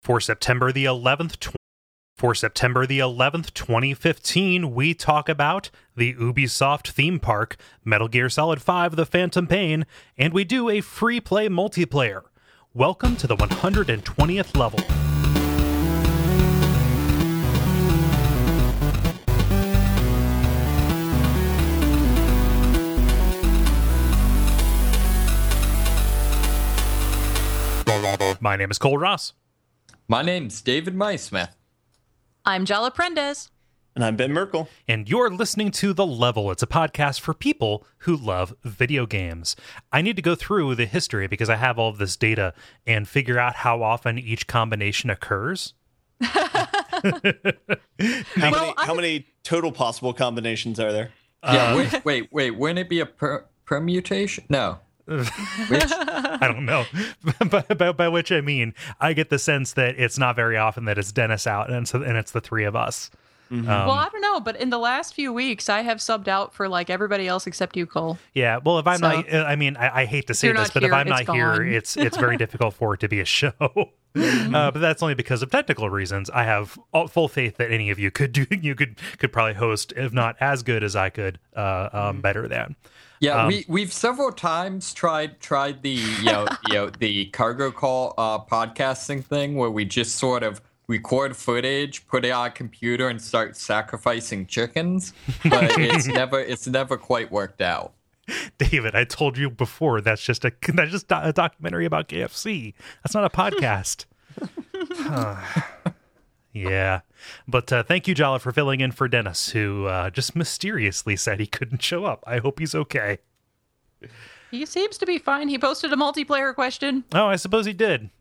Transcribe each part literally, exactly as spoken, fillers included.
For September the eleventh, tw- for September the eleventh, twenty fifteen, we talk about the Ubisoft theme park, Metal Gear Solid five: The Phantom Pain, and we do a free play multiplayer. Welcome to the one hundred twentieth level. My name is Cole Ross. My name's David Maismith. I'm Jala Prendes. And I'm Ben Merkel. And you're listening to The Level. It's a podcast for people who love video games. I need to go through the history because I have all of this data and figure out how often each combination occurs. how Well, many I- how many total possible combinations are there? Yeah, Uh, wait, wait, wait. Wouldn't it be a per- permutation? No. Which? I don't know. by, by, by which I mean, I get the sense that it's not very often that it's Dennis out and, so, and it's the three of us. Mm-hmm. Um, well, I don't know, but in the last few weeks, I have subbed out for like everybody else except you, Cole. Yeah, well, if I'm So- not, I mean, I, I hate to say You're this, not but if here, I'm it's not here, gone. it's it's very difficult for it to be a show. Mm-hmm. Uh, but that's only because of technical reasons. I have all, full faith that any of you could do, you could could probably host, if not as good as I could, uh, um, better than. Yeah, Um, we we've several times tried tried the you know you know the cargo call uh, podcasting thing where we just sort of record footage, put it on a computer, and start sacrificing chickens, but it's never it's never quite worked out. David, I told you before that's just a that's just a documentary about K F C. That's not a podcast. Huh. Yeah, but uh, thank you, Jala, for filling in for Dennis, who uh, just mysteriously said he couldn't show up. I hope he's okay. He seems to be fine. He posted a multiplayer question. Oh, I suppose he did.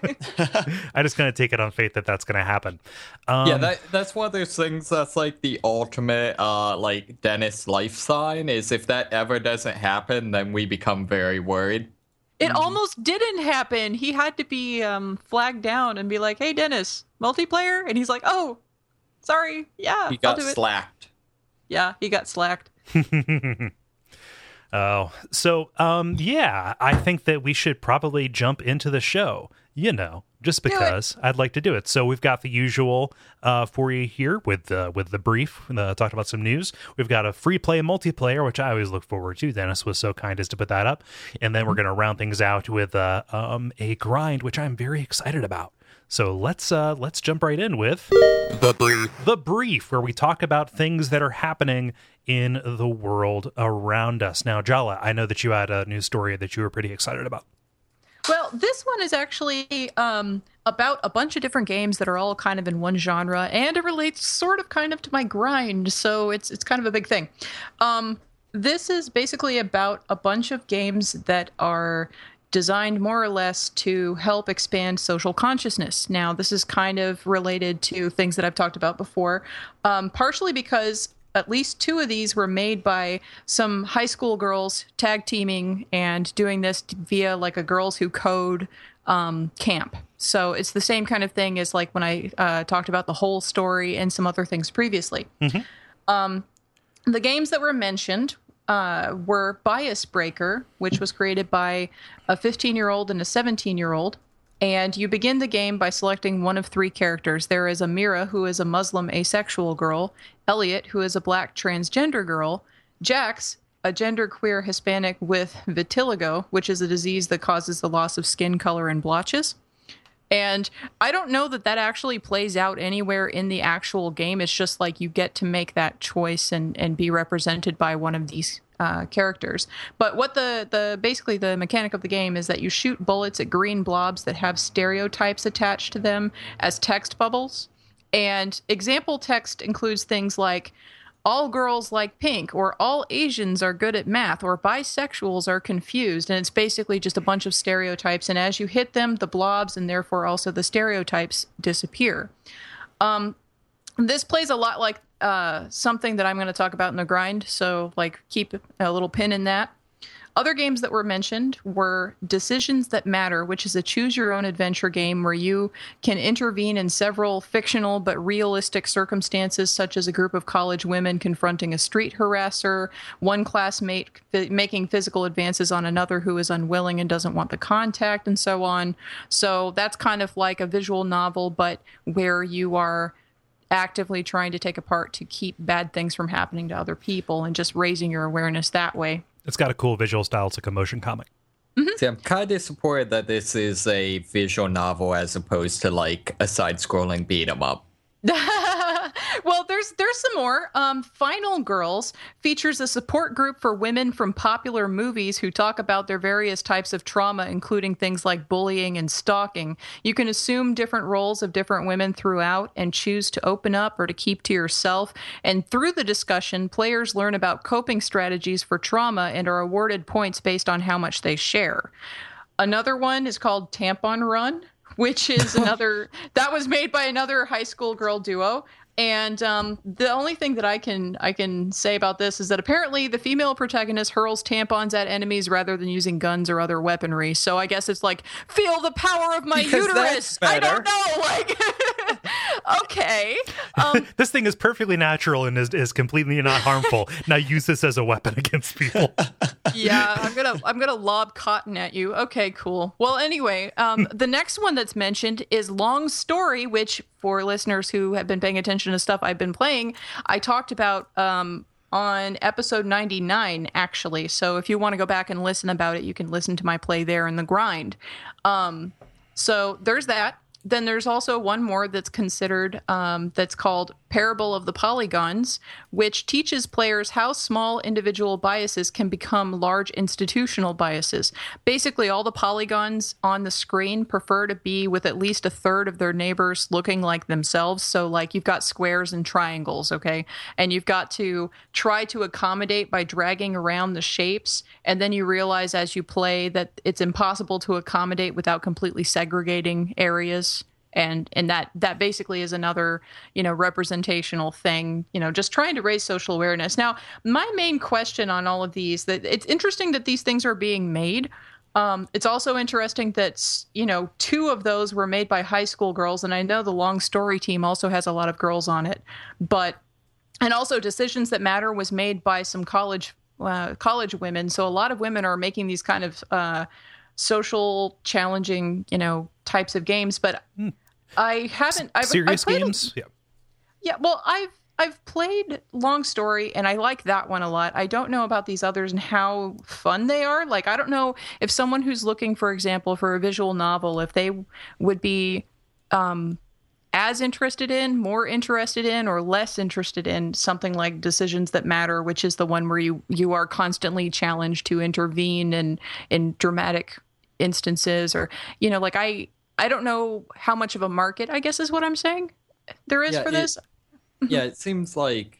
I just kind of take it on faith that that's going to happen. Um, Yeah, that that's one of those things that's like the ultimate uh like Dennis life sign is if that ever doesn't happen, then we become very worried. It almost didn't happen. He had to be um, flagged down and be like, "Hey, Dennis, multiplayer," and he's like, "Oh, sorry, yeah, He I'll got do it." slacked. Yeah, he got slacked. Oh, so um, yeah, I think that we should probably jump into the show. You know, just Do it. because I'd like to do it. So we've got the usual uh, for you here with uh, with the brief. Uh, talked about some news. We've got a free play multiplayer, which I always look forward to. Dennis was so kind as to put that up, and then we're going to round things out with uh, um, a grind, which I'm very excited about. So let's uh, let's jump right in with the brief. The brief, where we talk about things that are happening in the world around us. Now, Jala, I know that you had a news story that you were pretty excited about. Well, this one is actually um, about a bunch of different games that are all kind of in one genre, and it relates sort of kind of to my grind, so it's it's kind of a big thing. Um, this is basically about a bunch of games that are designed more or less to help expand social consciousness. Now, this is kind of related to things that I've talked about before, um, partially because at least two of these were made by some high school girls tag teaming and doing this via like a Girls Who Code um, camp. So it's the same kind of thing as like when I uh, talked about the whole story and some other things previously. Mm-hmm. Um, the games that were mentioned uh, were Bias Breaker, which was created by a fifteen-year-old and a seventeen-year-old. And you begin the game by selecting one of three characters. There is Amira, who is a Muslim asexual girl, Elliot, who is a black transgender girl, Jax, a genderqueer Hispanic with vitiligo, which is a disease that causes the loss of skin color and blotches. And I don't know that that actually plays out anywhere in the actual game. It's just like you get to make that choice and, and be represented by one of these uh, characters. But what the, the basically the mechanic of the game is that you shoot bullets at green blobs that have stereotypes attached to them as text bubbles. And example text includes things like, all girls like pink, or all Asians are good at math, or bisexuals are confused. And it's basically just a bunch of stereotypes. And as you hit them, the blobs and therefore also the stereotypes disappear. Um, this plays a lot like uh, something that I'm going to talk about in the grind. So like keep a little pin in that. Other games that were mentioned were Decisions That Matter, which is a choose-your-own-adventure game where you can intervene in several fictional but realistic circumstances, such as a group of college women confronting a street harasser, one classmate f- making physical advances on another who is unwilling and doesn't want the contact, and so on. So that's kind of like a visual novel, but where you are actively trying to take a part to keep bad things from happening to other people and just raising your awareness that way. It's got a cool visual style. It's like a motion comic. Mm-hmm. See, I'm kind of disappointed that this is a visual novel as opposed to like a side-scrolling beat 'em up. Well, there's there's some more. Um, Final Girls features a support group for women from popular movies who talk about their various types of trauma, including things like bullying and stalking. You can assume different roles of different women throughout and choose to open up or to keep to yourself. And through the discussion, players learn about coping strategies for trauma and are awarded points based on how much they share. Another one is called Tampon Run, which is another that was made by another high school girl duo. And um, the only thing that I can I can say about this is that apparently the female protagonist hurls tampons at enemies rather than using guns or other weaponry. So I guess it's like, feel the power of my Because uterus. that's I better. don't know. Like, okay. Um, This thing is perfectly natural and is, is completely not harmful. Now use this as a weapon against people. yeah, I'm gonna I'm gonna lob cotton at you. Okay, cool. Well, anyway, um, the next one that's mentioned is Long Story, which for listeners who have been paying attention to stuff I've been playing, I talked about um, on episode ninety-nine, actually. So if you want to go back and listen about it, you can listen to my play there in the grind. Um, so there's that. Then there's also one more that's considered um, that's called Parable of the Polygons, which teaches players how small individual biases can become large institutional biases. Basically, all the polygons on the screen prefer to be with at least a third of their neighbors looking like themselves. So, like, you've got squares and triangles, okay? And you've got to try to accommodate by dragging around the shapes. And then you realize as you play that it's impossible to accommodate without completely segregating areas. And and that that basically is another, you know, representational thing, you know, just trying to raise social awareness. Now, my main question on all of these, that it's interesting that these things are being made. Um, it's also interesting that, you know, two of those were made by high school girls. And I know the Long Story team also has a lot of girls on it. But and also Decisions That Matter was made by some college uh, college women. So a lot of women are making these kind of uh, social challenging, you know, types of games. But mm. I haven't. I've, Serious I've played games? A, yeah. Yeah. Well, I've I've played Long Story, and I like that one a lot. I don't know about these others and how fun they are. Like, I don't know if someone who's looking, for example, for a visual novel, if they would be um, as interested in, more interested in, or less interested in something like Decisions That Matter, which is the one where you you are constantly challenged to intervene in in dramatic instances, or, you know, like I. I don't know how much of a market, I guess is what I'm saying, there is Yeah, for it- this. yeah, it seems like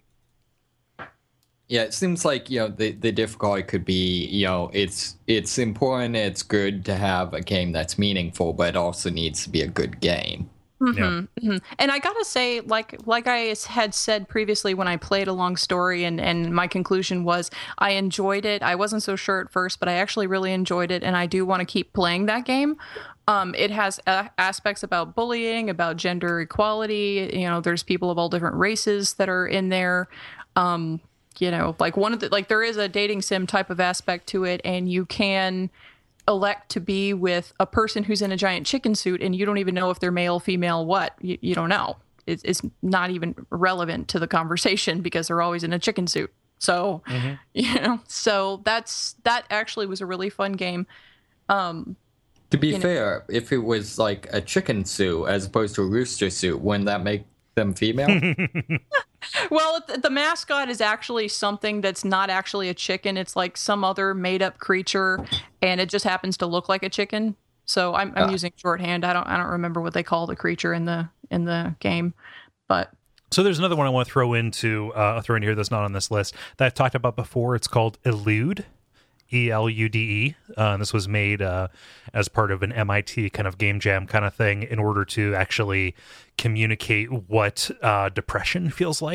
yeah, it seems like, you know, the the difficulty could be, you know, it's it's important, it's good to have a game that's meaningful, but it also needs to be a good game. Mm-hmm, mm-hmm. And I gotta say, like like I had said previously when I played A Long Story, and, and my conclusion was I enjoyed it. I wasn't so sure at first, but I actually really enjoyed it, and I do want to keep playing that game. Um, it has uh, aspects about bullying, about gender equality. You know, there's people of all different races that are in there. Um, you know, like one of the like there is a dating sim type of aspect to it, and you can elect to be with a person who's in a giant chicken suit, and you don't even know if they're male, female, what. You, you don't know. It's, it's not even relevant to the conversation because they're always in a chicken suit. So, mm-hmm. you know, so that's that actually was a really fun game. Um, To be You know. fair, if it was like a chicken suit as opposed to a rooster suit, wouldn't that make them female? Well, th- the mascot is actually something that's not actually a chicken. It's like some other made-up creature, and it just happens to look like a chicken. So I'm, I'm Ah. using shorthand. I don't I don't remember what they call the creature in the in the game, but So there's another one I want to throw into uh, throw in here that's not on this list that I've talked about before. It's called Elude, E L U D E. Uh, and this was made uh, as part of an M I T kind of game jam kind of thing in order to actually communicate what uh, depression feels like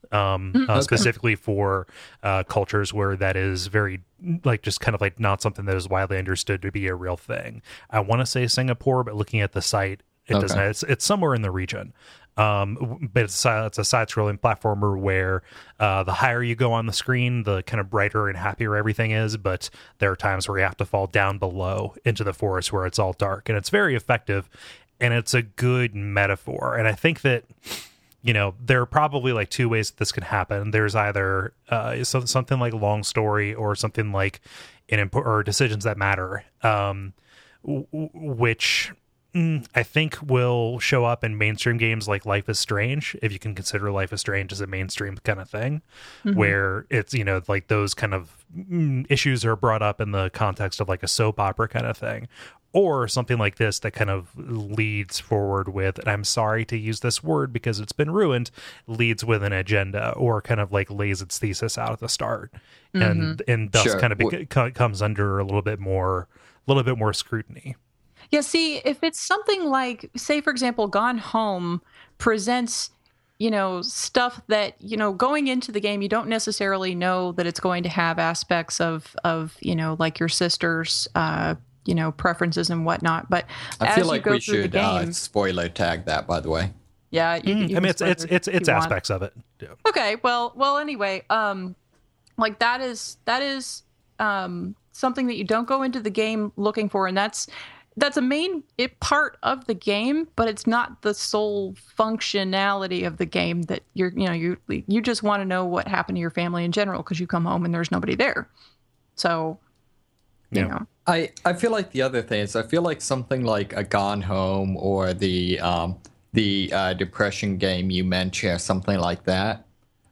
um, uh, okay. specifically for uh, cultures where that is very, like, just kind of like not something that is widely understood to be a real thing. I want to say Singapore, but looking at the site, it Okay. doesn't. It's it's somewhere in the region. Um, but it's a, it's a side-scrolling platformer where uh, the higher you go on the screen, the kind of brighter and happier everything is. But there are times where you have to fall down below into the forest where it's all dark, and it's very effective, and it's a good metaphor. And I think that, you know, there are probably like two ways that this can happen. There's either uh, so, something like Long Story or something like an imp- or Decisions That Matter, um, w- w- which. I think will show up in mainstream games like Life is Strange, if you can consider Life is Strange as a mainstream kind of thing, mm-hmm. where it's, you know, like those kind of mm, issues are brought up in the context of like a soap opera kind of thing, or something like this that kind of leads forward with, and I'm sorry to use this word because it's been ruined, leads with an agenda, or kind of like lays its thesis out at the start, mm-hmm. and and thus Sure. kind of be- comes under a little bit more, a little bit more scrutiny. Yeah, see, if it's something like, say, for example, Gone Home presents, you know, stuff that, you know, going into the game, you don't necessarily know that it's going to have aspects of, of you know, like your sister's, uh, you know, preferences and whatnot. But I as feel you like go we through should the game, uh, spoiler tag that, by the way. yeah, you, Mm, you I can mean, it's spoil it's it it's if it's you want. aspects of it. Yeah. Okay, well, well, anyway, um, like that is that is um something that you don't go into the game looking for, and that's. That's a main it, part of the game, but it's not the sole functionality of the game that you're, you know, you you just want to know what happened to your family in general because you come home and there's nobody there. So, you Yeah. know. I, I feel like the other thing is I feel like something like a Gone Home or the um the uh, depression game you mentioned or something like that.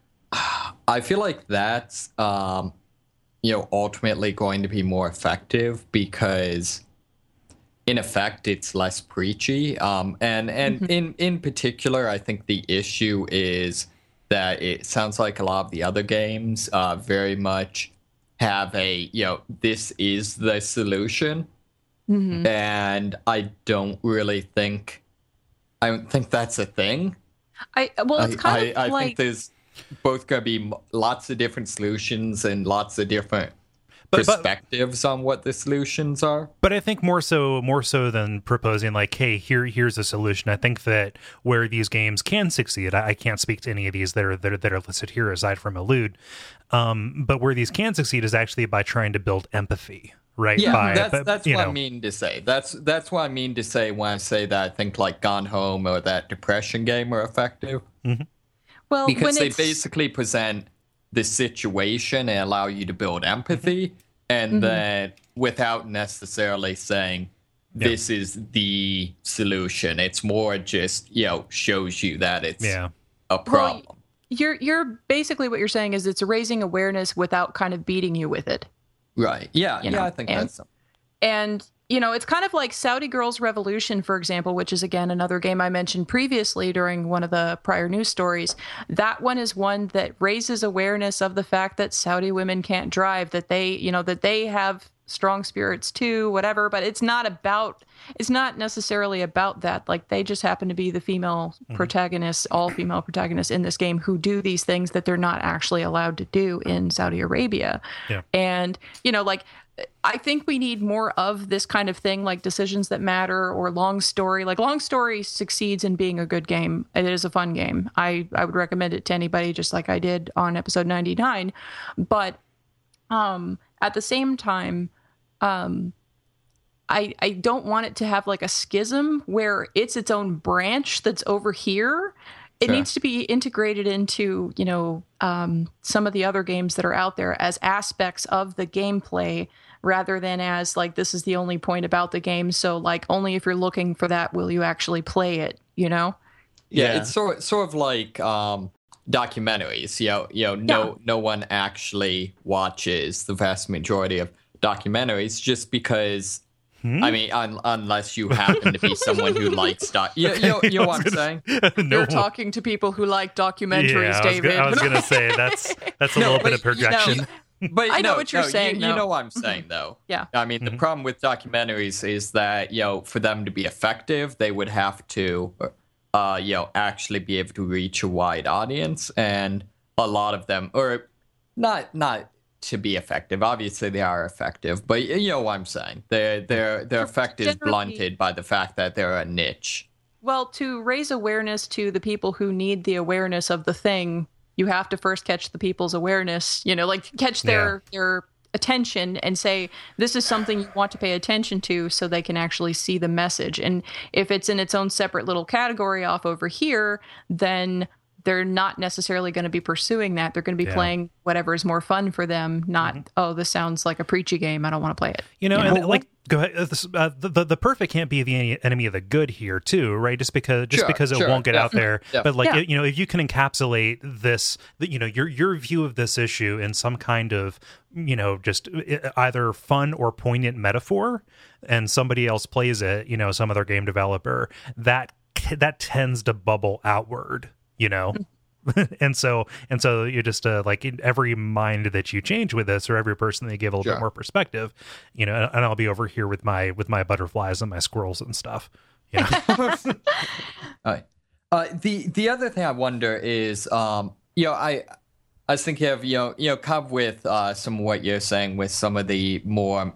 I feel like that's um you know ultimately going to be more effective because in effect it's less preachy. Um and and Mm-hmm. in in particular I think the issue is that it sounds like a lot of the other games uh very much have a, you know, this is the solution. Mm-hmm. And I don't really think, I don't think that's a thing. I well, it's I, kind I, of I like think there's both going to be m- lots of different solutions and lots of different But- but- perspectives on what the solutions are. But I think more so, more so than proposing like, "Hey, here, here's a solution." I think that where these games can succeed, I, I can't speak to any of these that are that are, that are listed here aside from Elude, um, but where these can succeed is actually by trying to build empathy, right? Yeah, by, that's but, that's you what know, I mean to say. That's that's what I mean to say when I say that I think like Gone Home or that depression game are effective. well Because when they it's, basically present the situation and allow you to build empathy, and Mm-hmm. then without necessarily saying this is the solution. It's more just, you know, shows you that it's yeah. a problem. you're you're basically what you're saying is it's raising awareness without kind of beating you with it. Right. Yeah, You yeah, know, I think and- that's And, you know, it's kind of like Saudi Girls Revolution, for example, which is, again, another game I mentioned previously during one of the prior news stories. That one is one that raises awareness of the fact that Saudi women can't drive, that they, you know, that they have strong spirits too, whatever. But it's not about, it's not necessarily about that. Like, they just happen to be the female Mm-hmm. protagonists, all female protagonists in this game who do these things that they're not actually allowed to do in Saudi Arabia. Yeah. And, you know, like, I think we need more of this kind of thing, like Decisions That Matter or Long Story. Like, Long Story succeeds in being a good game. It is a fun game. I, I would recommend it to anybody, just like I did on episode ninety-nine. But um, at the same time, um, I I don't want it to have like a schism where it's its own branch that's over here. It Sure. needs to be integrated into, you know, um, some of the other games that are out there as aspects of the gameplay rather than as like, this is the only point about the game. So like, only if you're looking for that will you actually play it, you know? Yeah, Yeah. it's sort sort of like um, documentaries. You know, you know, no Yeah. no one actually watches the vast majority of documentaries just because. I mean, un- unless you happen to be someone who likes doc. You, you, know, you know what I'm saying? no, You're talking to people who like documentaries, yeah, I was, David. go- I was gonna say that's that's a No, little bit but, of you know, projection. But I know no, what you're no, saying, You, though. you know what I'm saying, though. Yeah. I mean, the problem with documentaries is that, you know, for them to be effective, they would have to, uh, you know, actually be able to reach a wide audience. And a lot of them, or not not to be effective. Obviously, they are effective, but you know what I'm saying. Their their their effect is Generally- blunted by the fact that they're a niche. Well, to raise awareness to the people who need the awareness of the thing, you have to first catch the people's awareness, you know, like catch their their attention and say, this is something you want to pay attention to so they can actually see the message. And if it's in its own separate little category off over here, then they're not necessarily going to be pursuing that. They're going to be Yeah. playing whatever is more fun for them, not, Mm-hmm. oh, this sounds like a preachy game. I don't want to play it. You know, You and know? like, go ahead. Uh, this, uh, the, the the perfect can't be the enemy of the good here, too, right? Just because just Sure, because it sure, won't get yeah. out there, Yeah. but like Yeah. you know, if you can encapsulate this, the- you know, your your view of this issue in some kind of, you know, just uh, either fun or poignant metaphor, and somebody else plays it, you know, some other game developer, that that tends to bubble outward, you know. and so and so you just uh, like in every mind that you change with this, or every person that you give a little Sure. bit more perspective, you know, and I'll be over here with my with my butterflies and my squirrels and stuff, you know. Uh, uh, the the other thing I wonder is, um, you know, I I was thinking of you know you know kind of with uh, some of what you're saying with some of the more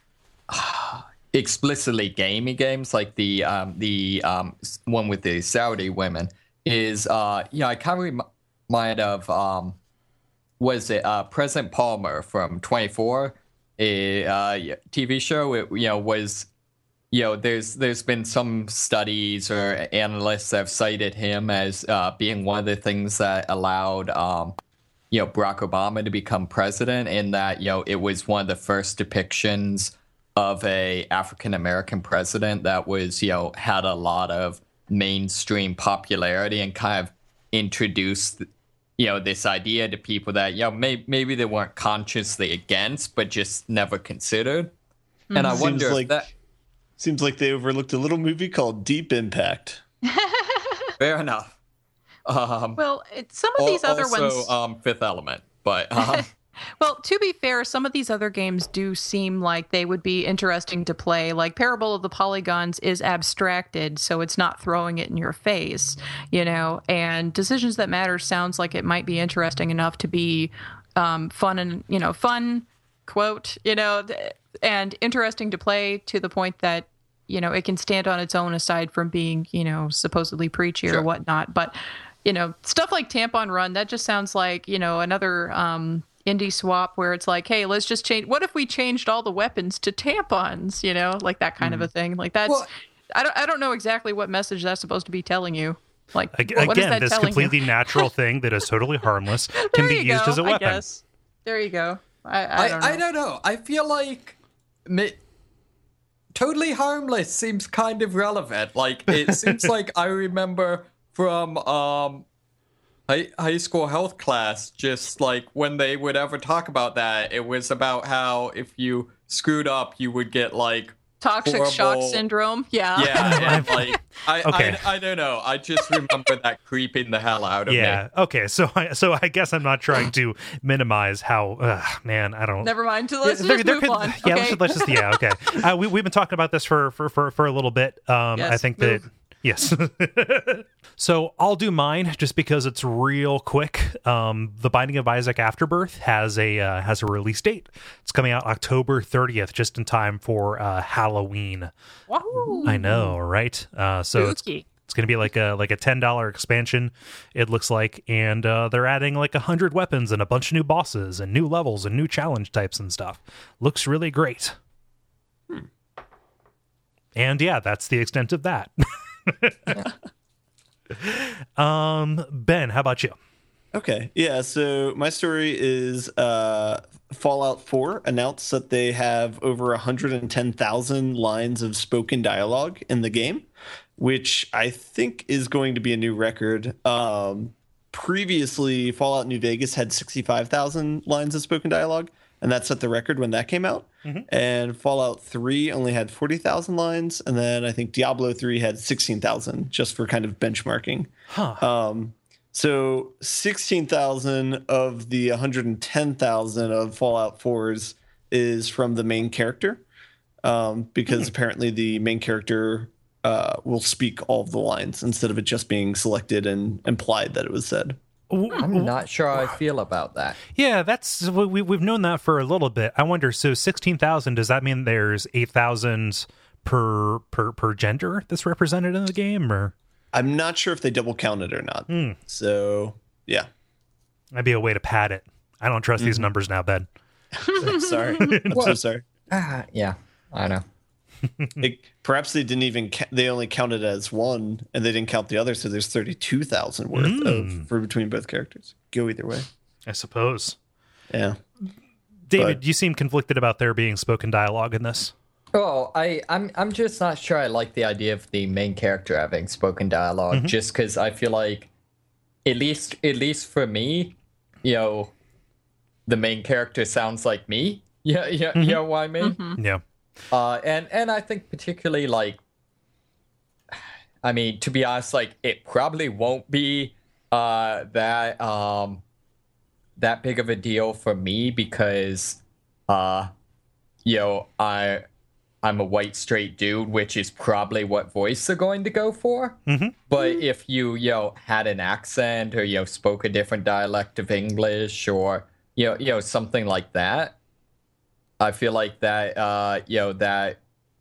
uh, explicitly gamey games, like the um, the um, s- one with the Saudi women, is uh, you know I kind of rem- remind of um, was it uh, President Palmer from twenty-four, a uh, T V show? It, you know was you know, there's there's been some studies or analysts that have cited him as uh, being one of the things that allowed, um, you know, Barack Obama to become president, in that, you know, it was one of the first depictions of a African American president that was, you know, had a lot of mainstream popularity and kind of introduced, you know, this idea to people that, you know, may, maybe they weren't consciously against, but just never considered. And I Seems wonder if like that. seems like they overlooked a little movie called Deep Impact. Fair enough. Um, Well, it, some of these al- other also, ones. um, Fifth Element, but um, Well, to be fair, some of these other games do seem like they would be interesting to play. Like Parable of the Polygons is abstracted, so it's not throwing it in your face, you know. And Decisions That Matter sounds like it might be interesting enough to be um, fun and, you know, fun, quote, you know, th- and interesting to play to the point that, you know, it can stand on its own aside from being, you know, supposedly preachy Sure. or whatnot. But, you know, stuff like Tampon Run, that just sounds like, you know, another um, indie swap where it's like, hey, let's just change. What if we changed all the weapons to tampons, you know, like that kind of a thing. Like that's, Well- I don't, I don't know exactly what message that's supposed to be telling you. Like, Ag- what is Again, that this telling you? completely natural thing that is totally harmless can There be you used go, as a I weapon. guess. There you go. I, I, I, don't know. I don't know. I feel like mi- totally harmless seems kind of relevant. Like it seems like I remember from um high, high school health class, just like when they would ever talk about that, it was about how if you screwed up, you would get like Toxic shock horrible- syndrome. Yeah. yeah, and, like I, Okay. I I don't know. I just remember that creeping the hell out of me. Yeah. Okay. So, I, so I guess I'm not trying to minimize how. Uh, man, I don't. Never mind. Let's Yeah, there- just there move could- on. Yeah, okay? let's, just, let's just yeah, okay. Uh, we we've been talking about this for for for, for a little bit. Um, I Yes, think move. that yes. So I'll do mine just because it's real quick. Um, The Binding of Isaac Afterbirth has a uh, has a release date. It's coming out October thirtieth, just in time for uh, Halloween. Wahoo! I know, right? Uh, so it's Spooky. it's going to be like a like a ten dollar expansion. It looks like, and uh, they're adding like a hundred weapons and a bunch of new bosses and new levels and new challenge types and stuff. Looks really great. Hmm. And yeah, that's the extent of that. um, Ben, how about you? Okay. Yeah. So my story is uh, Fallout four announced that they have over one hundred ten thousand lines of spoken dialogue in the game, which I think is going to be a new record. Um, previously, Fallout New Vegas had sixty-five thousand lines of spoken dialogue, and that set the record when that came out. And Fallout three only had forty thousand lines, and then I think Diablo three had sixteen thousand, just for kind of benchmarking. Huh. Um, so sixteen thousand of the one hundred ten thousand of Fallout fours is from the main character, um, because apparently the main character uh, will speak all of the lines instead of it just being selected and implied that it was said. I'm not sure how I feel about that. Yeah, that's we we've known that for a little bit. I wonder. So sixteen thousand, does that mean there's eight thousand per per per gender that's represented in the game, or? I'm not sure if they double counted or not. Mm. So yeah, that'd be a way to pad it. I don't trust mm-hmm. these numbers now, Ben. Sorry, I'm well, so sorry. Uh, yeah, I know. It, perhaps they didn't even ca- they only counted as one and they didn't count the other, so there's thirty-two thousand worth mm. of for between both characters. Go either way, I suppose. Yeah. David, but, you seem conflicted about there being spoken dialogue in this. Oh, I I'm I'm just not sure I like the idea of the main character having spoken dialogue, mm-hmm. just because I feel like at least at least for me, you know, the main character sounds like me. Yeah, yeah, mm-hmm. you know what I mean? Mm-hmm. Yeah. Uh, and, and I think particularly, like, I mean, to be honest, like, it probably won't be uh, that um, that big of a deal for me because, uh, you know, I, I'm a white straight dude, which is probably what voice they're going to go for. Mm-hmm. But if you, you know, had an accent or, you know, spoke a different dialect of English or, you know, you know, something like that, I feel like that, uh, you know, that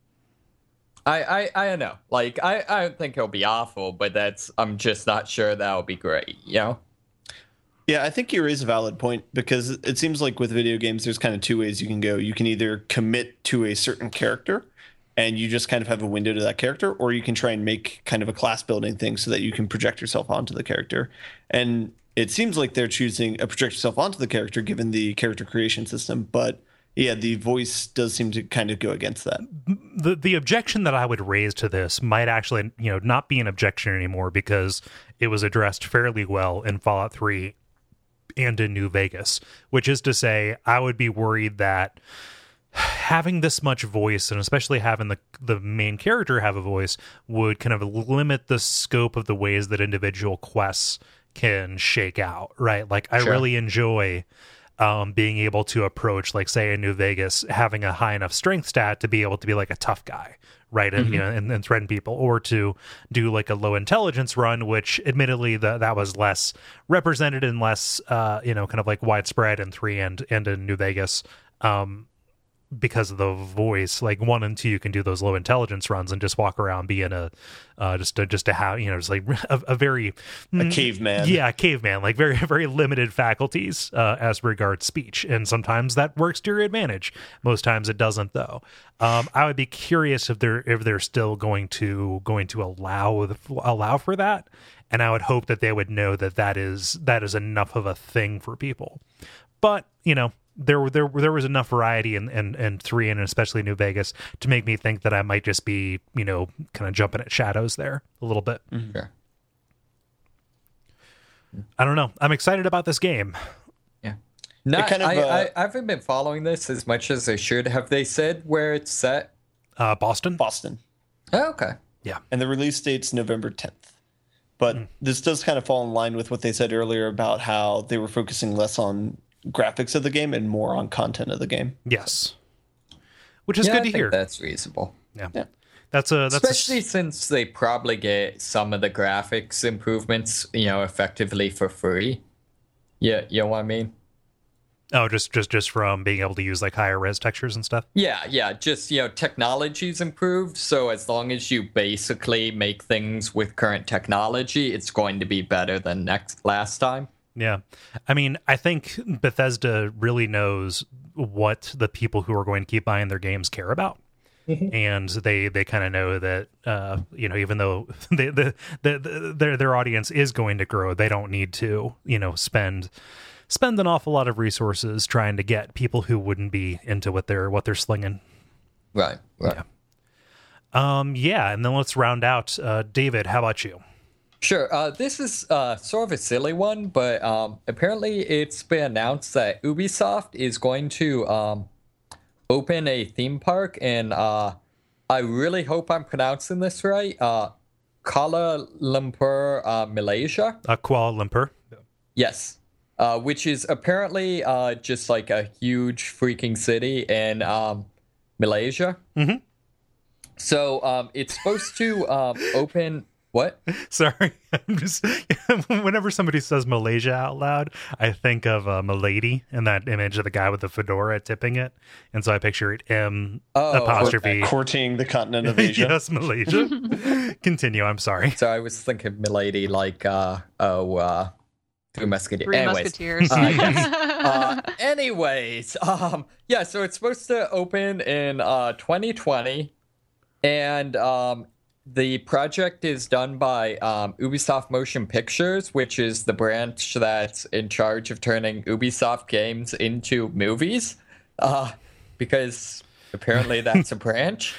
I, I, I don't know. Like, I, I don't think it'll be awful, but that's, I'm just not sure that'll be great, you know? Yeah, I think you raise a valid point because it seems like with video games, there's kind of two ways you can go. You can either commit to a certain character and you just kind of have a window to that character, or you can try and make kind of a class building thing so that you can project yourself onto the character. And it seems like they're choosing a project yourself onto the character given the character creation system, but yeah, the voice does seem to kind of go against that. The the objection that I would raise to this might actually, you know, not be an objection anymore because it was addressed fairly well in Fallout three and in New Vegas, which is to say, I would be worried that having this much voice, and especially having the the main character have a voice, would kind of limit the scope of the ways that individual quests can shake out, right? Like, I Sure. really enjoy Um, being able to approach, like, say, in New Vegas, having a high enough strength stat to be able to be like a tough guy, right, and mm-hmm. you know, and, and threaten people, or to do like a low intelligence run, which admittedly the, that was less represented and less, uh, you know, kind of like widespread in three and and in New Vegas, um, because of the voice. Like one and two, you can do those low intelligence runs and just walk around being a, uh, just to, just to have, you know, just like a, a very a caveman. Yeah, caveman, like very very limited faculties uh, as regards speech, and sometimes that works to your advantage. Most times it doesn't, though. Um, I would be curious if they're if they're still going to going to allow the, allow for that, and I would hope that they would know that that is that is enough of a thing for people. But you know. There, there, there was enough variety in, in, in three and especially New Vegas to make me think that I might just be, you know, kind of jumping at shadows there a little bit. Mm-hmm. Sure. I don't know. I'm excited about this game. Yeah. Not, kind of, I, uh, I, I haven't been following this as much as I should. Have they said where it's set? Uh, Boston. Boston. Oh, okay. Yeah. And the release date's November tenth. But mm. this does kind of fall in line with what they said earlier about how they were focusing less on graphics of the game and more on content of the game. Yes, which is yeah, good I to think hear. That's reasonable. Yeah, yeah. that's a that's especially a... since they probably get some of the graphics improvements, you know, effectively for free. Yeah, you know what I mean? Oh, just just just from being able to use like higher res textures and stuff. Yeah, yeah. Just, you know, technology's improved, so as long as you basically make things with current technology, it's going to be better than next last time. Yeah. I mean, I think Bethesda really knows what the people who are going to keep buying their games care about. Mm-hmm. And they, they kind of know that, uh, you know, even though they, the, the, the, their their audience is going to grow, they don't need to, you know, spend spend an awful lot of resources trying to get people who wouldn't be into what they're what they're slinging. Right. Right. Yeah. Um. Yeah. And then let's round out. Uh, David, how about you? Sure. Uh, this is uh, sort of a silly one, but um, apparently it's been announced that Ubisoft is going to um, open a theme park in, uh, I really hope I'm pronouncing this right, uh, Kuala Lumpur, uh, Malaysia. Uh, Kuala Lumpur. Yes. Uh, which is apparently uh, just like a huge freaking city in um, Malaysia. Mm-hmm. So um, it's supposed to um, open What? Sorry, I'm just whenever somebody says Malaysia out loud, I think of uh, Milady and that image of the guy with the fedora tipping it, and so I picture it M Oh, apostrophe Courting the continent of Asia. yes, Malaysia. Continue. I'm sorry. So I was thinking Milady like, uh, oh, uh, Three Musketeers. Three Anyways. Musketeers. Uh, yes. uh, anyways, um, yeah, so it's supposed to open in uh, twenty twenty, and um, the project is done by um, Ubisoft Motion Pictures, which is the branch that's in charge of turning Ubisoft games into movies, uh, because apparently that's a branch.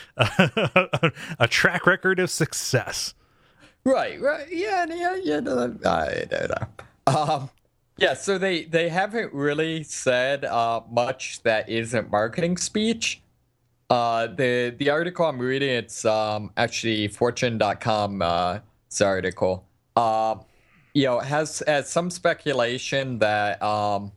A track record of success. Right, right, yeah, yeah, yeah. No, I don't know. Um, yeah, so they they haven't really said uh, much that isn't marketing speech. Uh, the the article I'm reading, it's um, actually fortune dot com uh, it's article. Uh, you know, has has some speculation that um,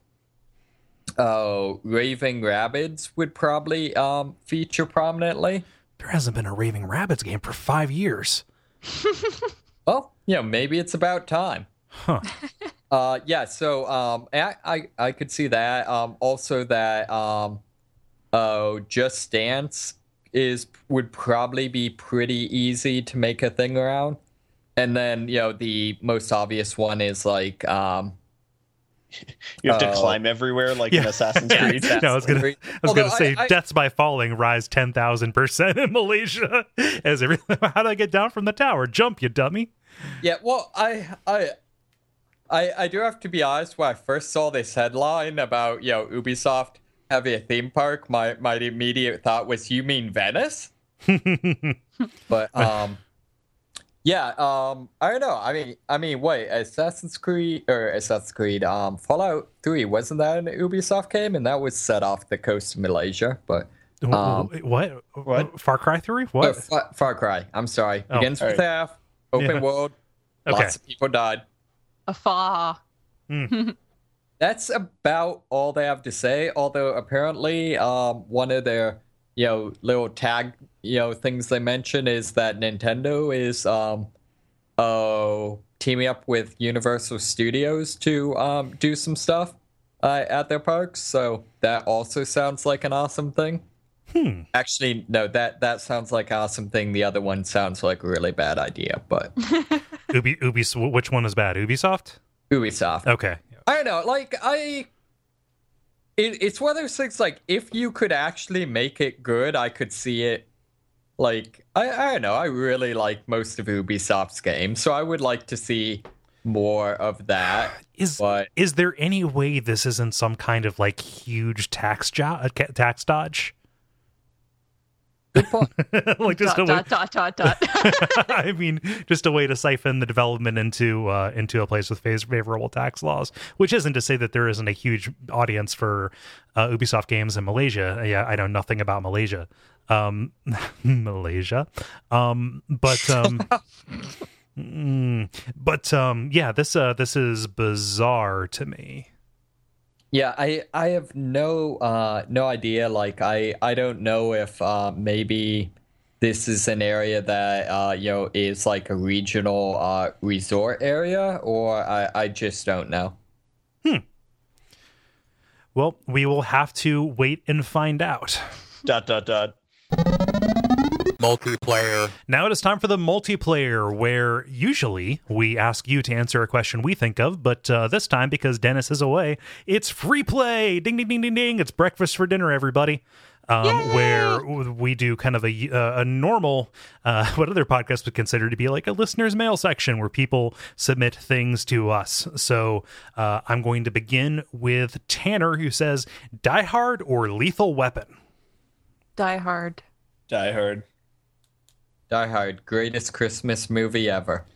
oh, Raving Rabbids would probably um, feature prominently. There hasn't been a Raving Rabbids game for five years. Well, you know, maybe it's about time. Huh. Uh, yeah, so um, I, I I could see that. Um, also that um, oh, Just Dance is would probably be pretty easy to make a thing around. And then, you know, the most obvious one is like um, You have to Oh. climb everywhere like Yeah. in Assassin's Yeah, Creed. exactly. No, I was gonna, I was Although gonna say, I- I- deaths by falling rise ten thousand percent in Malaysia. As every, how do I get down from the tower? Jump, you dummy! yeah, well, I I I I do have to be honest. When I first saw this headline about, you know, Ubisoft having a theme park, my my immediate thought was, you mean Venice? But um, yeah, um, I don't know. I mean, I mean, wait, Assassin's Creed or Assassin's Creed, um, Fallout three, wasn't that an Ubisoft game? And that was set off the coast of Malaysia, but Um, what? what? Far Cry three? oh, What? Far, Far Cry. I'm sorry. Oh, Begins with alright. F. Open Yeah. world. Okay. Lots of people died. Afar. That's about all they have to say. Although apparently, um, one of their, you know, little tag, you know, things they mention is that Nintendo is, um, oh, teaming up with Universal Studios to um do some stuff uh, at their parks. So that also sounds like an awesome thing. Hmm. Actually, no, that that sounds like an awesome thing. The other one sounds like a really bad idea. But Ubi, Ubis, which one is bad? Ubisoft? Ubisoft. Okay. I don't know, like I it, it's one of those things like if you could actually make it good, I could see it. Like I, I don't know, I really like most of Ubisoft's games, so I would like to see more of that. Is But is there any way this isn't some kind of like huge tax jo- uh, ca- tax dodge? Like just a Dot, way, dot, dot, dot, dot. I mean, just a way to siphon the development into uh, into a place with phas- favorable tax laws. Which isn't to say that there isn't a huge audience for uh, Ubisoft games in Malaysia. Yeah, I know nothing about Malaysia, um, Malaysia, um, but um, mm, but um, yeah, this uh, this is bizarre to me. yeah, I I have no uh no idea. Like I I don't know if uh maybe this is an area that uh you know is like a regional uh resort area, or I I just don't know. Well, we will have to wait and find out. Dot dot dot. Multiplayer. Now it is time for the multiplayer, where usually we ask you to answer a question we think of, but uh, this time, because Dennis is away, it's free play. Ding, ding, ding, ding, ding. It's breakfast for dinner, everybody. Um, where we do kind of a, uh, a normal, uh, what other podcasts would consider to be like a listener's mail section where people submit things to us. So uh, I'm going to begin with Tanner, who says, Die Hard or Lethal Weapon? Die Hard. Die Hard. Die Hard, greatest Christmas movie ever.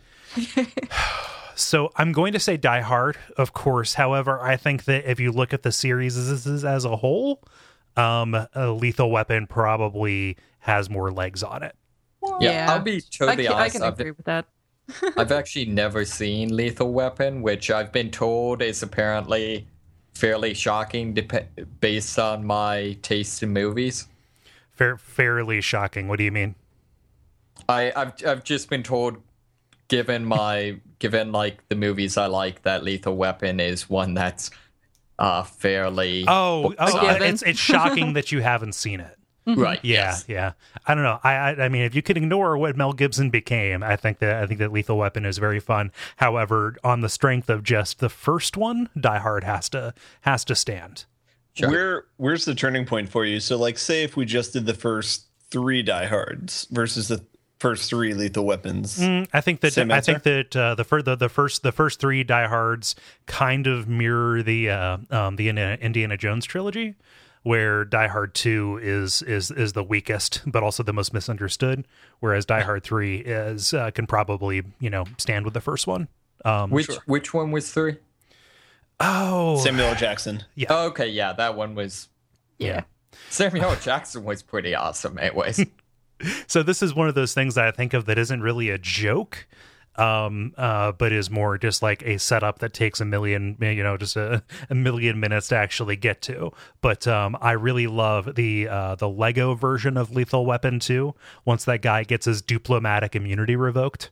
So I'm going to say Die Hard, of course. However, I think that if you look at the series as, as, as a whole, um, a Lethal Weapon probably has more legs on it. Yeah, Yeah. I'll be I totally can, I honest. can I've, agree with that. I've actually never seen Lethal Weapon, which I've been told is apparently fairly shocking dep- based on my taste in movies. Fair, fairly shocking. What do you mean? I, I've I've just been told given my given like the movies I like, that Lethal Weapon is one that's uh fairly Oh, oh Given. it's it's shocking that you haven't seen it. right. Yeah, yes. yeah. I don't know. I, I I mean, if you could ignore what Mel Gibson became, I think that I think that Lethal Weapon is very fun. However, on the strength of just the first one, Die Hard has to has to stand. Sure. Where where's the turning point for you? So, like, say if we just did the first three Die Hards versus the first three Lethal Weapons. Mm, I think that Same I answer? think that uh, the, fir- the the first the first three Die Hards kind of mirror the uh, um, the Indiana, Indiana Jones trilogy, where Die Hard two is is is the weakest, but also the most misunderstood. Whereas Die Hard three is uh, can probably you know stand with the first one. Um, Which which one was three? oh Samuel L. Jackson. yeah Oh, okay, yeah, that one was Yeah. Samuel L. Jackson was pretty awesome. Anyways, So this is one of those things that I think of that isn't really a joke, um, uh, but is more just like a setup that takes a million, you know, just a, a million minutes to actually get to. But um, I really love the uh, the Lego version of Lethal Weapon two. Once that guy gets his diplomatic immunity revoked.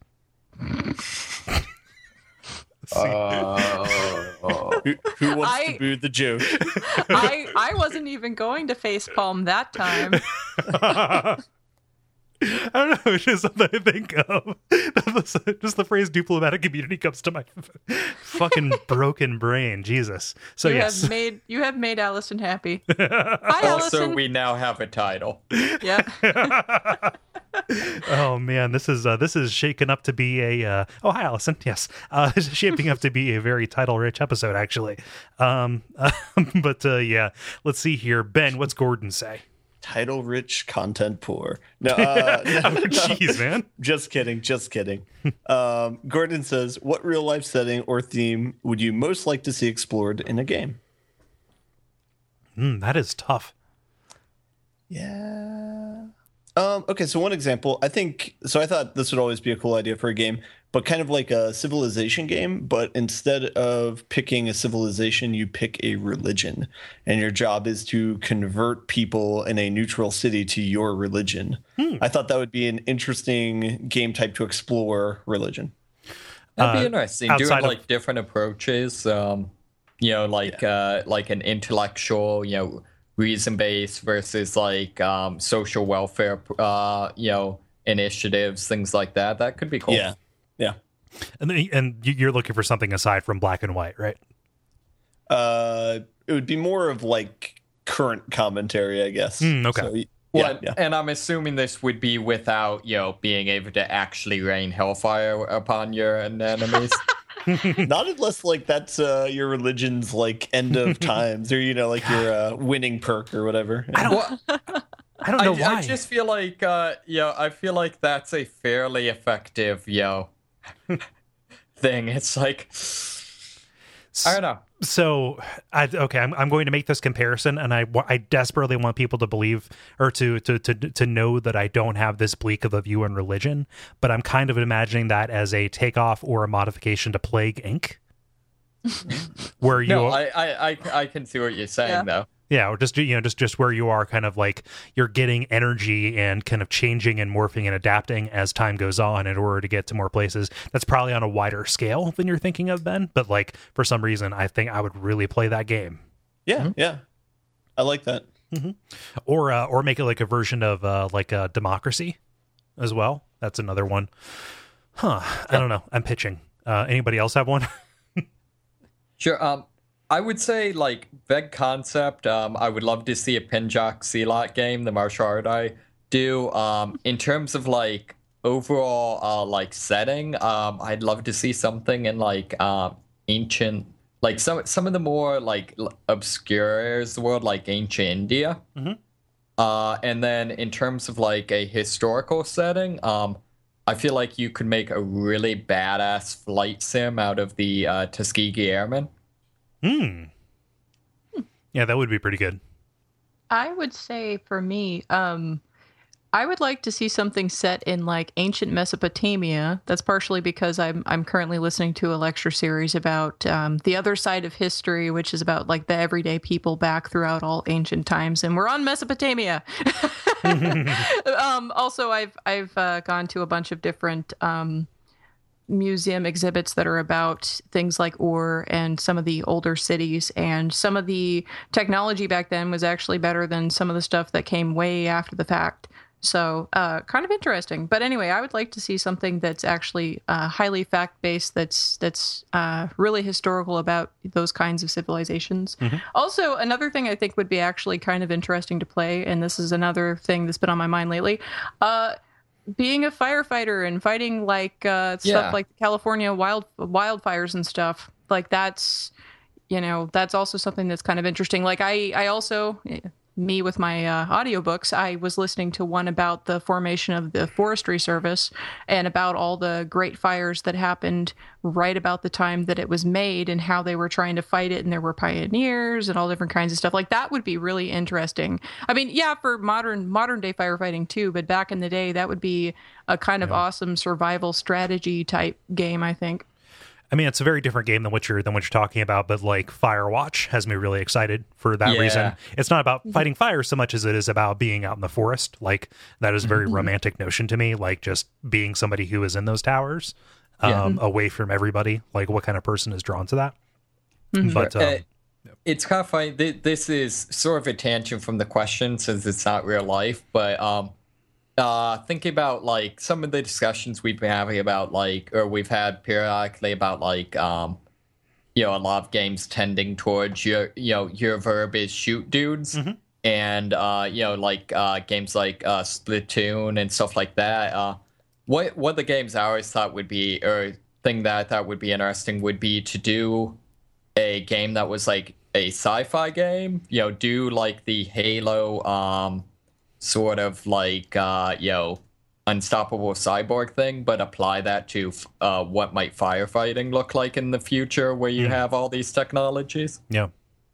oh, Who, who wants I- to boo the joke? I I wasn't even going to facepalm that time. I don't know. It's just something I think of. Just the phrase "diplomatic immunity" comes to my fucking broken brain. Jesus. So you yes, have made you have made Allison happy. Hi, also, Allison. we now have a title. Yeah. oh man, this is uh, this is shaken up to be a. Uh, oh hi, Allison. Yes, uh, it's shaping up to be a very title-rich episode, actually. Um, uh, but uh, yeah, let's see here. Ben, what's Gordon say? Title rich, content poor. No, uh, no, Oh, no. jeez, man. Just kidding, just kidding. Um, Gordon says, what real life setting or theme would you most like to see explored in a game? Mm, that is tough. Yeah. Um, okay, so one example, I think, so I thought this would always be a cool idea for a game, but kind of like a civilization game, but instead of picking a civilization, you pick a religion, and your job is to convert people in a neutral city to your religion. Hmm. I thought that would be an interesting game type to explore religion. That'd be Uh, interesting. outside Doing of- like different approaches. Um, you know, like uh, like an intellectual, you know, reason based versus like um, social welfare, uh, you know, initiatives, things like that. That could be cool. Yeah. Yeah. And then, and you- you're looking for something aside from black and white, right? Uh, it would be more of like current commentary, I guess. Mm, okay. So, Well, yeah, yeah. and I'm assuming this would be without, you know, being able to actually rain hellfire upon your enemies. Not unless like that's uh, your religion's like end of times, or you know, like your uh, winning perk or whatever. I don't. Well, I don't know I, why. I just feel like, uh, you know, I feel like that's a fairly effective, you know, thing. It's like, I don't know. So, I, okay, I'm, I'm going to make this comparison, and I, wa- I desperately want people to believe or to, to to to know that I don't have this bleak of a view on religion, but I'm kind of imagining that as a takeoff or a modification to Plague Incorporated, where you, No, I, I, I, I can see what you're saying, Yeah. though. yeah, or just you know, just just where you are, kind of like you're getting energy and kind of changing and morphing and adapting as time goes on in order to get to more places. That's probably on a wider scale than you're thinking of, Ben. But like for some reason, I think I would really play that game. Yeah, yeah. I like that. or uh, or make it like a version of uh, like a democracy as well. That's another one. Huh? I don't know. I'm pitching. Uh, anybody else have one? Sure. Um, I would say like vague concept. Um, I would love to see a Pinjak Silat game, the martial art I do. Um, in terms of like overall uh like setting, um, I'd love to see something in like um ancient, like some some of the more like l- obscure areas of the world, like ancient India. Mhm. Uh, and then in terms of like a historical setting, um, I feel like you could make a really badass flight sim out of the uh, Tuskegee Airmen. Hmm. Yeah, that would be pretty good. I would say for me, um, I would like to see something set in like ancient Mesopotamia. That's partially because I'm I'm currently listening to a lecture series about um, the other side of history, which is about like the everyday people back throughout all ancient times, and we're on Mesopotamia. um, also, I've I've uh, gone to a bunch of different um, museum exhibits that are about things like Ur and some of the older cities, and some of the technology back then was actually better than some of the stuff that came way after the fact. So uh, kind of interesting. But anyway, I would like to see something that's actually uh, highly fact-based, that's that's uh, really historical about those kinds of civilizations. Mm-hmm. Also, another thing I think would be actually kind of interesting to play, and this is another thing that's been on my mind lately, uh, being a firefighter and fighting like uh, stuff Yeah. like California wild wildfires and stuff. Like that's, you know, that's also something that's kind of interesting. Like I, I also... me with my uh, audiobooks, I was listening to one about the formation of the Forestry Service and about all the great fires that happened right about the time that it was made and how they were trying to fight it. And there were pioneers and all different kinds of stuff. Like that would be really interesting. I mean, yeah, for modern modern day firefighting too, but back in the day, that would be a kind of Yeah. awesome survival strategy type game, I think. I mean, it's a very different game than what you're than what you're talking about, but like Firewatch has me really excited for that Yeah. reason. It's not about fighting fire so much as it is about being out in the forest. Like that is a very romantic notion to me. Like just being somebody who is in those towers, um, Yeah. away from everybody. Like what kind of person is drawn to that? Mm-hmm. But um, Uh, it's kind of funny. Th- This is sort of a tangent from the question since it's not real life, but um, uh, thinking about like some of the discussions we've been having about like, or we've had periodically about like, um, you know, a lot of games tending towards your, you know, your verb is shoot dudes, and uh, you know, like uh, games like uh, Splatoon and stuff like that. Uh, what what the games I always thought would be, or thing that I thought would be interesting would be to do a game that was like a sci-fi game, you know, do like the Halo um sort of like uh you know unstoppable cyborg thing, but apply that to uh what might firefighting look like in the future where you have all these technologies. yeah.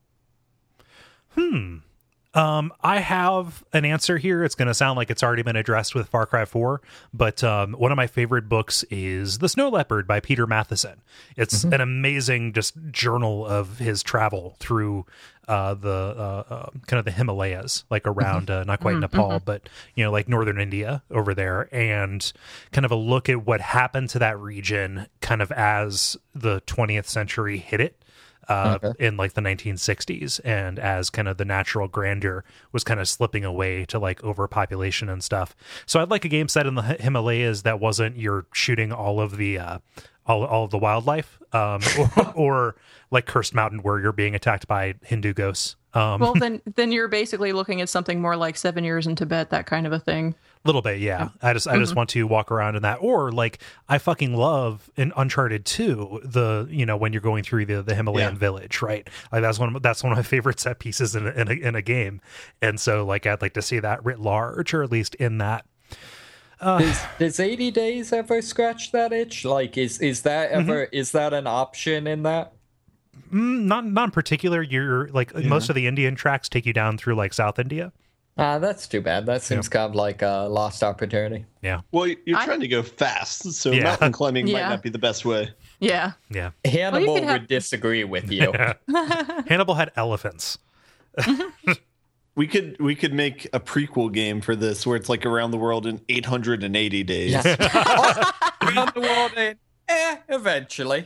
Hmm. Um, I have an answer here. It's going to sound like it's already been addressed with Far Cry four, but um, one of my favorite books is The Snow Leopard by Peter Matheson. It's an amazing just journal of his travel through uh, the uh, uh, kind of the Himalayas, like around uh, not quite Nepal, but you know, like northern India over there, and kind of a look at what happened to that region, kind of as the twentieth century hit it. Uh, Okay. in like the nineteen sixties, and as kind of the natural grandeur was kind of slipping away to like overpopulation and stuff. So I'd like a game set in the Hi- Himalayas that wasn't you're shooting all of the uh, all all of the wildlife, um, or, or like Cursed Mountain where you're being attacked by Hindu ghosts. Um, Well, then then you're basically looking at something more like Seven Years in Tibet, that kind of a thing. little bit, yeah. I just I just want to walk around in that, or like I fucking love in Uncharted two the you know when you're going through the the Himalayan Yeah. village, right? Like that's one of, that's one of my favorite set pieces in a, in a in a game, and so like I'd like to see that writ large, or at least in that. Does, does eighty days ever scratch that itch? Like, is is that ever is that an option in that? Mm, not not in particular. You're like most of the Indian tracks take you down through like South India. Ah, that's too bad. That seems kind of like a lost opportunity. Yeah, Well, you're I- trying to go fast, so Yeah. mountain climbing might Yeah. not be the best way. Yeah. yeah. Hannibal could have- would disagree with you. Hannibal had elephants. We could we could make a prequel game for this where it's like around the world in eight hundred eighty days. Around the world in, eh, eventually.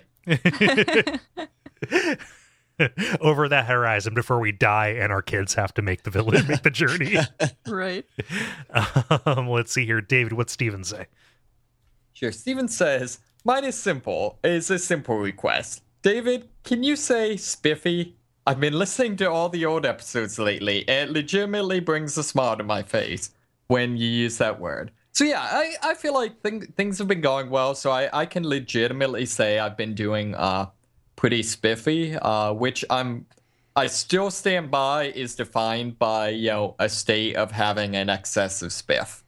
Over that horizon before we die and our kids have to make the village make the journey. Right. um, let's see here, David. What's Steven say? Sure. Steven says, mine is simple. It's a simple request. David, can you say spiffy? I've been listening to all the old episodes lately, and it legitimately brings a smile to my face when you use that word. So yeah, I, I feel like thing, things have been going well, so I, I can legitimately say I've been doing uh pretty spiffy, uh, which I'm I still stand by is defined by, you know, a state of having an excess of spiff.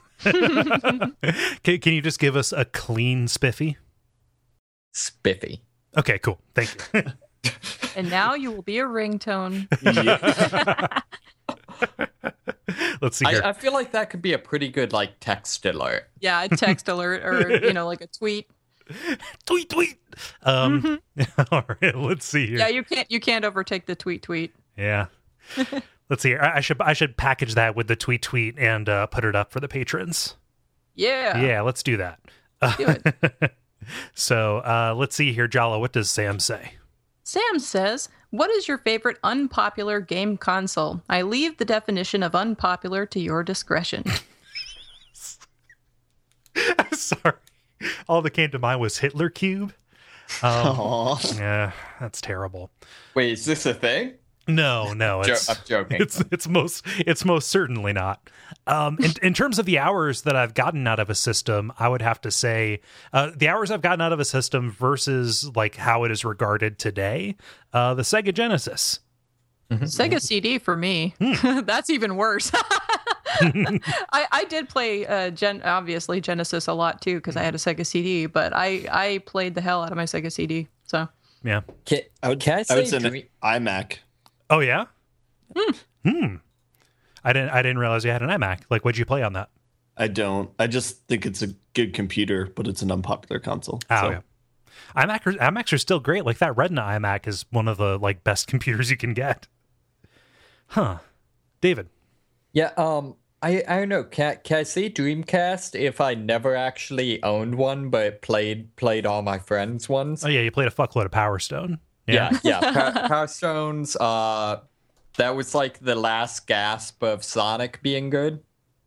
Can, can you just give us a clean spiffy? Spiffy. Okay, cool. Thank you. And now you will be a ringtone. Let's see here. I, I feel like that could be a pretty good like text alert. Yeah, a text alert or, you know, like a tweet. tweet, tweet. Um, all right, let's see here. Yeah, you can't you can't overtake the tweet tweet. Yeah. Let's see here. I, I should I should package that with the tweet, tweet, and uh, put it up for the patrons. Yeah. Yeah, let's do that. Do it. So uh, let's see here, Jala. What does Sam say? Sam says, what is your favorite unpopular game console? I leave the definition of unpopular to your discretion. Sorry. All that came to mind was Hitler Cube. Um, yeah, that's terrible. Wait, is this a thing? No, no, it's, Jo- I'm joking. It's it's most it's most certainly not. Um, in in terms of the hours that I've gotten out of a system, I would have to say uh, the hours I've gotten out of a system versus like how it is regarded today. Uh, the Sega Genesis. Sega C D for me. That's even worse. I, I did play uh, Gen, obviously Genesis a lot too because I had a Sega C D, but I, I played the hell out of my Sega C D. So Yeah. Can, I would, can I I say would say an Dream- iMac. Oh yeah. Hmm. Hmm. I didn't I didn't realize you had an iMac. Like, what'd you play on that? I don't. I just think it's a good computer, but it's an unpopular console. Oh so. yeah. iMac are, iMacs are still great. Like that Retina iMac is one of the like best computers you can get. Huh. David. Yeah, um, I, I don't know. Can, can I say Dreamcast if I never actually owned one, but played played all my friends' ones? Oh yeah, you played a fuckload of Power Stone. Yeah, yeah. Pa- Power Stones, uh, that was like the last gasp of Sonic being good.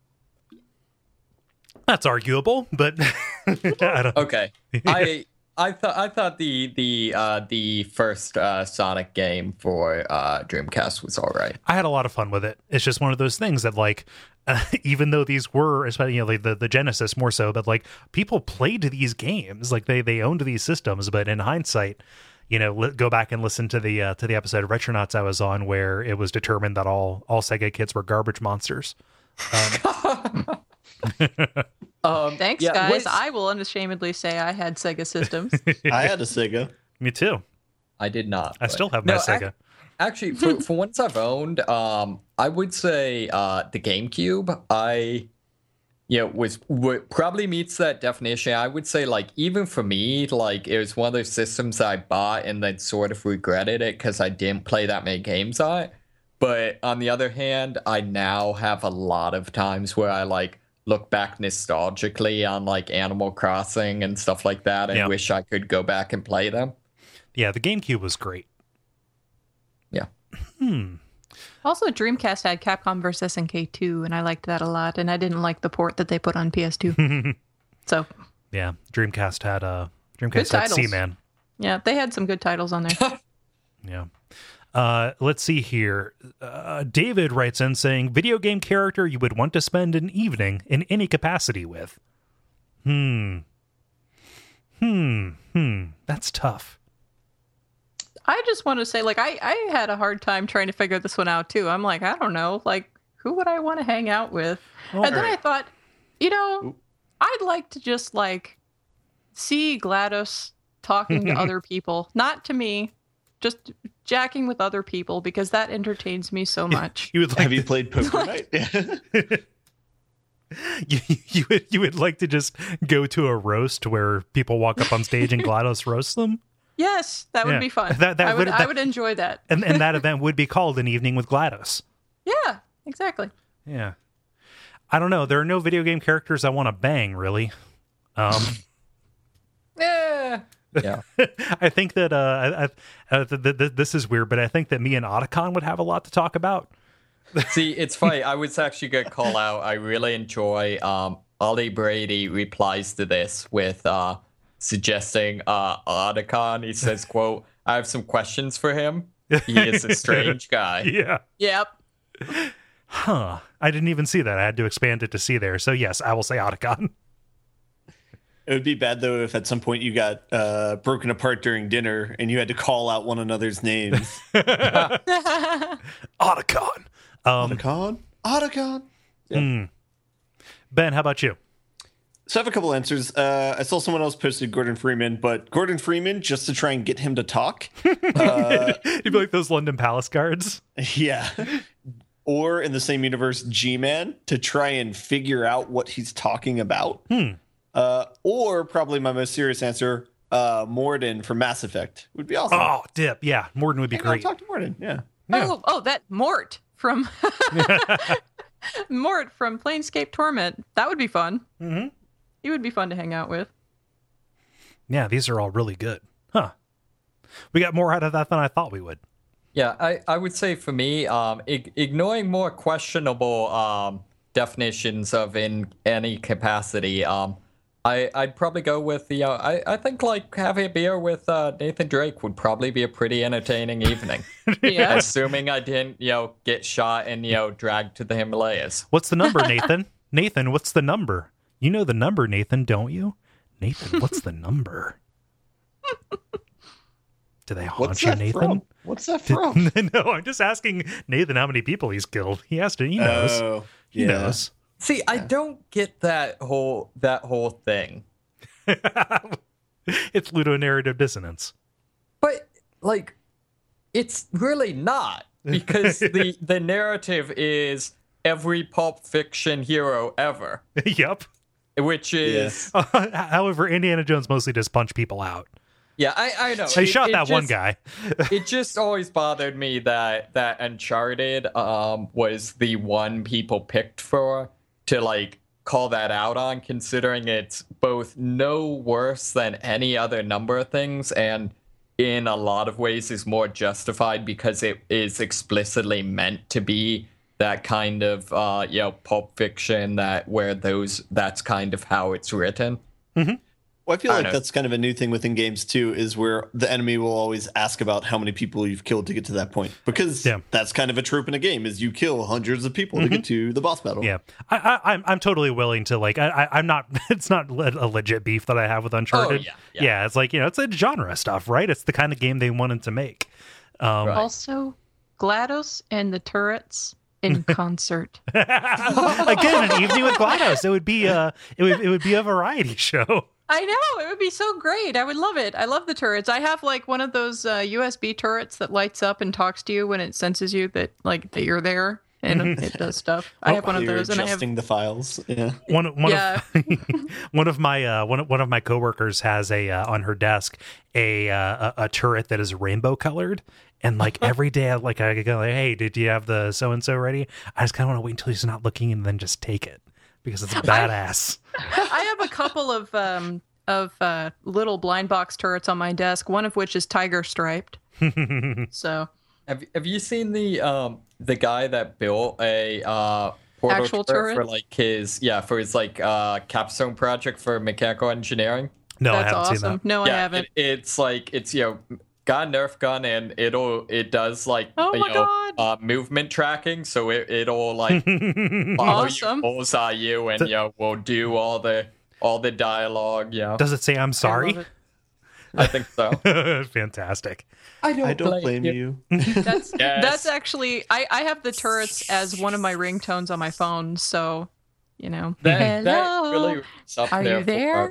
That's arguable, but I don't. Okay. I I thought I thought the the uh, the first uh, Sonic game for uh, Dreamcast was all right. I had a lot of fun with it. It's just one of those things that, like, uh, even though these were, especially you know, like the, the Genesis more so, but like people played these games, like they they owned these systems. But in hindsight, you know, li- go back and listen to the uh, to the episode of Retronauts I was on, where it was determined that all all Sega kids were garbage monsters. Um, Um, thanks, yeah, guys. what's- I will unashamedly say I had Sega systems. I had a Sega. Me too. I did not. I but- still have my No, Sega. ac- Actually, for, for ones I've owned, um, I would say uh, the GameCube. I, you know, was w- probably meets that definition. I would say, like, even for me, like, it was one of those systems I bought and then sort of regretted it because I didn't play that many games on it. But on the other hand, I now have a lot of times where I like look back nostalgically on like Animal Crossing and stuff like that, and Yeah. wish I could go back and play them. Yeah, the GameCube was great. Yeah. Also, Dreamcast had Capcom versus S N K two, and I liked that a lot. And I didn't like the port that they put on P S two. So, Yeah, Dreamcast had uh, Dreamcast Good had titles. Seaman. yeah, they had some good titles on there. Yeah. Uh, let's see here. Uh, David writes in saying, video game character you would want to spend an evening in any capacity with. Hmm. Hmm. Hmm. That's tough. I just want to say, like, I, I had a hard time trying to figure this one out, too. I'm like, I don't know. Like, who would I want to hang out with? All and then right. I thought, you know, I'd like to just, like, see GLaDOS talking to other people. Not to me, just jacking with other people, because that entertains me so much. You would like Have you to, played Poker Night? you, you would you would like to just go to a roast where people walk up on stage and GLaDOS roast them? Yes, that would Yeah. be fun. That- that I would, would- I that- would enjoy that. And and that event would be called An Evening with GLaDOS. Yeah, exactly. Yeah. I don't know. There are no video game characters I want to bang, really. Um Yeah. Yeah. I think that uh, I, I, uh, th- th- th- this is weird, but I think that me and Otacon would have a lot to talk about. See, it's funny. I was actually going to call out. I really enjoy um, Ollie Brady replies to this with uh, suggesting uh, Otacon. He says, quote, I have some questions for him. He is a strange guy. Yeah. Yep. Huh. I didn't even see that. I had to expand it to see there. So yes, I will say Otacon. It would be bad though if at some point you got uh, broken apart during dinner and you had to call out one another's names. Otacon. Um, Otacon? Otacon? hmm. Ben, how about you? So I have a couple answers. Uh, I saw someone else posted Gordon Freeman, but Gordon Freeman, just to try and get him to talk. uh, You'd be like those London Palace guards. yeah. Or in the same universe, G-Man, to try and figure out what he's talking about. Hmm. Uh, or probably my most serious answer, uh, Morden from Mass Effect would be awesome. Oh, dip. Yeah. Morden would be Hang on, great. talk to Morden. Yeah. Yeah. Oh, oh, that Mort from Mort from Planescape Torment. That would be fun. Mm-hmm. He would be fun to hang out with. Yeah, these are all really good. Huh. We got more out of that than I thought we would. Yeah, I, I would say for me, um, ig- ignoring more questionable um, definitions of in any capacity, um, I, I'd probably go with the, uh, I, I think like having a beer with uh, Nathan Drake would probably be a pretty entertaining evening. Yeah. Assuming I didn't, you know, get shot and, you know, dragged to the Himalayas. What's the number, Nathan? Nathan, what's the number? You know the number, Nathan, don't you? Nathan, what's the number? Do they haunt What's you, that Nathan? from? What's that from? No, I'm just asking Nathan how many people he's killed. He has to. He knows. Oh, he yeah. knows. See, I don't get that whole that whole thing. It's ludonarrative dissonance. But like it's really not, because the the narrative is every Pulp Fiction hero ever, Yep. which is However, Indiana Jones mostly does punch people out. yeah, I I know. He It- shot it that one just- guy. It just always bothered me that that Uncharted um was the one people picked for to like call that out on, considering it's both no worse than any other number of things, and in a lot of ways is more justified because it is explicitly meant to be that kind of uh you know Pulp Fiction, that where those that's kind of how it's written. Well, I feel I like know. that's kind of a new thing within games too, is where the enemy will always ask about how many people you've killed to get to that point, because Yeah. that's kind of a trope in a game: is you kill hundreds of people to get to the boss battle. Yeah, I, I, I'm I'm totally willing to like. I, I I'm not. It's not le- a legit beef that I have with Uncharted. Oh, yeah, yeah. It's like, you know, it's a genre stuff, right? It's the kind of game they wanted to make. Um, Right. Also, GLaDOS and the turrets in concert. Again, an evening with GLaDOS. It would be a it would it would be a variety show. I know, it would be so great. I would love it. I love the turrets. I have like one of those uh, U S B turrets that lights up and talks to you when it senses you that like that you're there, and it does stuff. I have one of You're those, and I have adjusting the files. Yeah. One one Yeah. of one of my uh, one of, one of my coworkers has a uh, on her desk a, uh, a a turret that is rainbow colored. And like every day, I like I go like, "Hey, did you have the so and so ready?" I just kind of want to wait until he's not looking and then just take it because it's badass. I have a couple of um of uh, little blind box turrets on my desk. One of which is tiger striped. So Have Have you seen the um the guy that built a uh portal Actual turret turret? for like his yeah for his like uh capstone project for mechanical engineering? No, I that's haven't awesome. seen that. No, I yeah, haven't. it- it's like it's you know got a Nerf gun, and it'll it does like Oh you my know God. uh movement tracking, so it it'll like follow Awesome. you, bullseye you, and you know will do all the all the dialogue. Yeah, Does it say I'm I sorry? love it. I think so. Fantastic. I don't, I don't blame you. That's Yes. that's actually I, I have the turrets as one of my ringtones on my phone, so you know. That, that Hello? really ranks up Are there you for- there?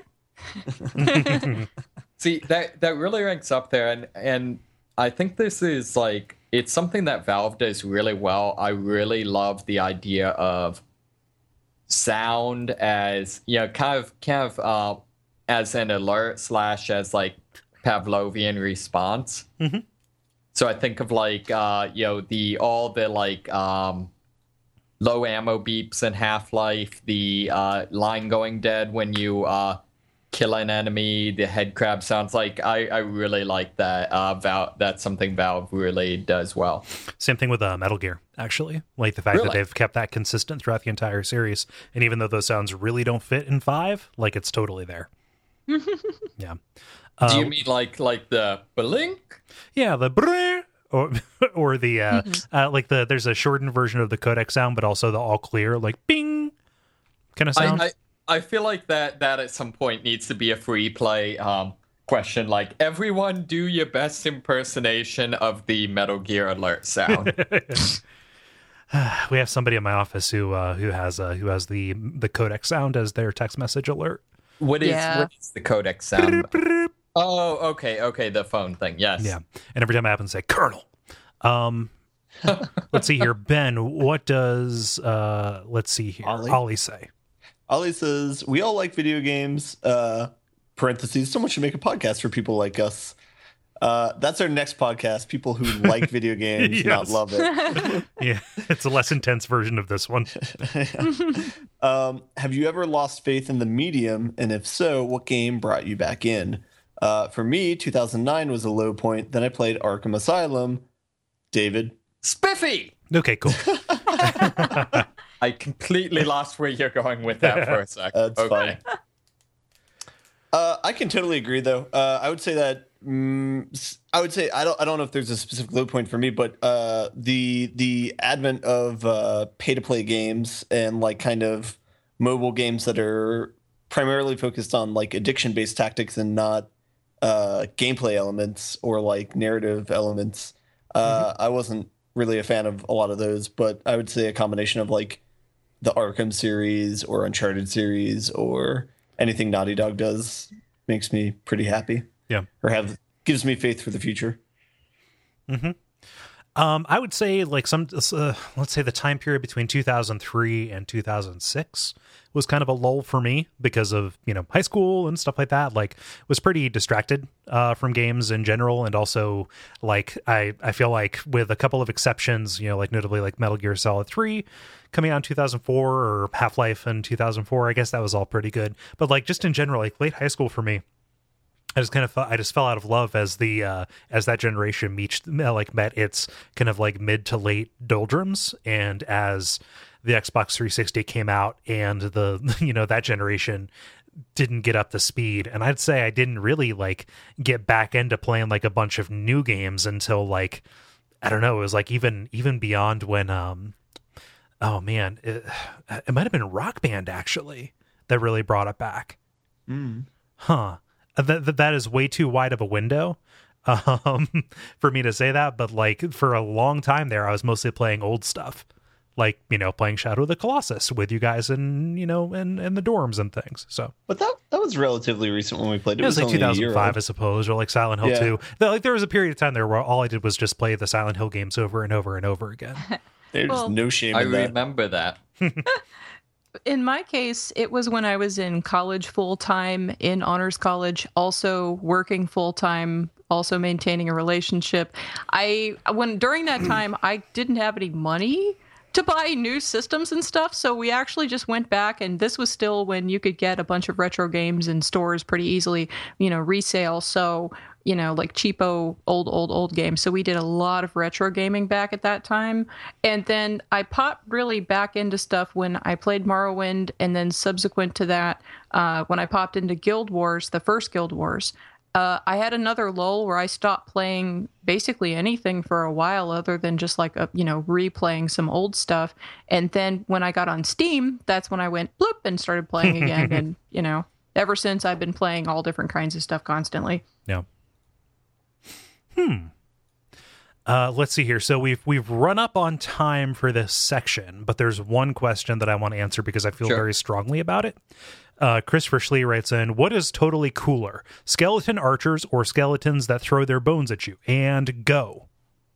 See, that that really ranks up there, and and I think this is like it's something that Valve does really well. I really love the idea of sound as you know, kind of kind of uh, as an alert slash as like Pavlovian response. Mhm. So I think of like uh, you know the all the like um, low ammo beeps in Half-Life, the uh, line going dead when you uh, kill an enemy, the head crab sounds like I, I really like that. Uh, Val- that's something Valve really does well. Same thing with uh, Metal Gear, actually. Like the fact that Really? they've kept that consistent throughout the entire series. And even though those sounds really don't fit in five, like it's totally there. Yeah. Do you Um, mean like like the blink? Yeah, the brrr, or or the uh, uh like the there's a shortened version of the codec sound, but also the all clear, like bing kind of sound. I, I I feel like that that at some point needs to be a free play um question. Like everyone, do your best impersonation of the Metal Gear Alert sound. We have somebody in my office who uh, who has uh, who has the the codec sound as their text message alert. What is Yeah. what is the codec sound? Oh, okay, okay, the phone thing. Yes. Yeah, and every time it happens, say Colonel. Um, let's see here, Ben. What does uh, let's see here, Ollie? Ollie say? Ollie says, we all like video games, uh, parentheses, someone should make a podcast for people like us. Uh, that's our next podcast, people who like video games, not Yes. love it. Yeah, it's a less intense version of this one. um, have you ever lost faith in the medium? And if so, what game brought you back in? Uh, for me, two thousand nine was a low point. Then I played Arkham Asylum. David. Spiffy! Okay, cool. I completely lost where you're going with that for a sec. That's okay. fine. Uh, I can totally agree, though. Uh, I would say that mm, I would say I don't I don't know if there's a specific low point for me, but uh, the the advent of uh, pay to play games and like kind of mobile games that are primarily focused on like addiction based tactics and not uh, gameplay elements or like narrative elements. Uh, mm-hmm. I wasn't really a fan of a lot of those, but I would say a combination of like the Arkham series or Uncharted series or anything Naughty Dog does makes me pretty happy. Yeah. Or have gives me faith for the future. Mm-hmm. Um, I would say like some, uh, let's say the time period between two thousand three and two thousand six was kind of a lull for me because of, you know, high school and stuff like that. Like was pretty distracted uh, from games in general. And also like, I, I feel like with a couple of exceptions, you know, like notably like Metal Gear Solid three coming out in two thousand four or Half-Life in two thousand four, I guess that was all pretty good. But like just in general, like late high school for me, I just kind of felt, I just fell out of love as the uh, as that generation reached like met its kind of like mid to late doldrums, and as the Xbox three sixty came out and the you know that generation didn't get up to speed, and I'd say I didn't really like get back into playing like a bunch of new games until like I don't know, it was like even even beyond when um oh man it, it might have been Rock Band actually that really brought it back. Mm. Huh. That, that that is way too wide of a window um, for me to say that. But like for a long time there, I was mostly playing old stuff, like, you know, playing Shadow of the Colossus with you guys and, you know, in, in the dorms and things. So, but that that was relatively recent when we played it. It was, it like was two thousand five, I suppose, or like Silent Hill yeah. two. Like there was a period of time there where all I did was just play the Silent Hill games over and over and over again. There's well, no shame I in that. remember that. In my case, it was when I was in college full time, in honors college, also working full time, also maintaining a relationship. I when during that time I didn't have any money to buy new systems and stuff, so we actually just went back, and this was still when you could get a bunch of retro games in stores pretty easily, you know, resale. So, you know, like cheapo old, old, old games. So we did a lot of retro gaming back at that time. And then I popped really back into stuff when I played Morrowind. And then subsequent to that, uh, when I popped into Guild Wars, the first Guild Wars, uh, I had another lull where I stopped playing basically anything for a while other than just like, a, you know, replaying some old stuff. And then when I got on Steam, that's when I went bloop and started playing again. And, you know, ever since I've been playing all different kinds of stuff constantly. Yeah. Hmm. Uh, let's see here. So we've we've run up on time for this section, but there's one question that I want to answer because I feel Sure. very strongly about it. Uh, Christopher Schlee writes in, what is totally cooler, skeleton archers or skeletons that throw their bones at you? And go.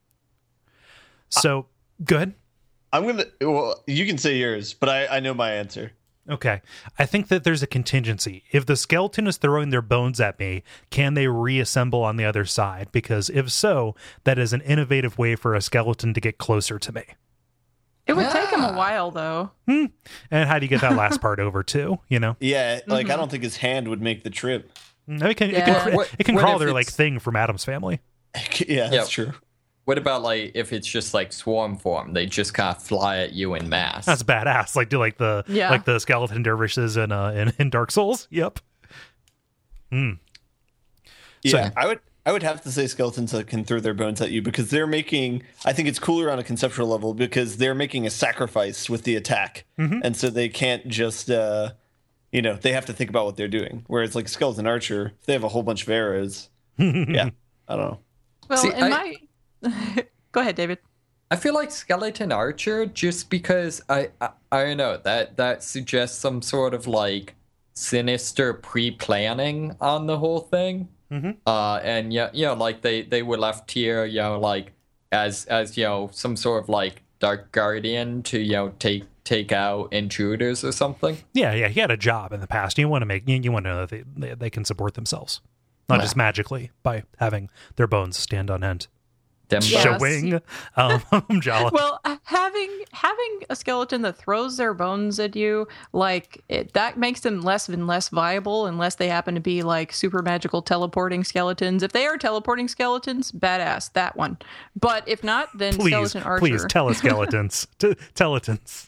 So, uh, go ahead. I'm going to, well, you can say yours, but I, I know my answer. Okay. I think that there's a contingency. If the skeleton is throwing their bones at me, can they reassemble on the other side? Because if so, that is an innovative way for a skeleton to get closer to me. It would Yeah. take him a while, though. Hmm. And how do you get that last part over too? You know, Yeah, like Mm-hmm. I don't think his hand would make the trip. No, it can it Yeah. can, cr- What- it can what crawl if their like it's- thing from Adam's Family. Yeah, that's Yeah. true. What about like if it's just like swarm form? They just kind of fly at you in mass. That's badass. Like do like the Yeah. like the skeleton dervishes in uh in, in Dark Souls. Yep. Hmm. Yeah, So- I would I would have to say skeletons that can throw their bones at you because they're making, I think it's cooler on a conceptual level because they're making a sacrifice with the attack. Mm-hmm. And so they can't just, uh, you know, they have to think about what they're doing. Whereas like skeleton archer, if they have a whole bunch of arrows. Yeah, I don't know. Well, See, in I- my... Go ahead, David. I feel like skeleton archer just because I, I I don't know that that suggests some sort of like sinister pre-planning on the whole thing. Mm-hmm. Uh, and yeah, you know, like they they were left here, you know, like as as you know, some sort of like dark guardian to you know take take out intruders or something. Yeah, yeah. He had a job in the past. You want to make you, you want to know that they, they they can support themselves, not Yeah. just magically by having their bones stand on end. Them Yes. showing. Um, Jala. Well, having having a skeleton that throws their bones at you, like it, that makes them less and less viable unless they happen to be like super magical teleporting skeletons. If they are teleporting skeletons, badass, that one. But if not, then please, skeleton archer. please, teleskeletons. T- teletons.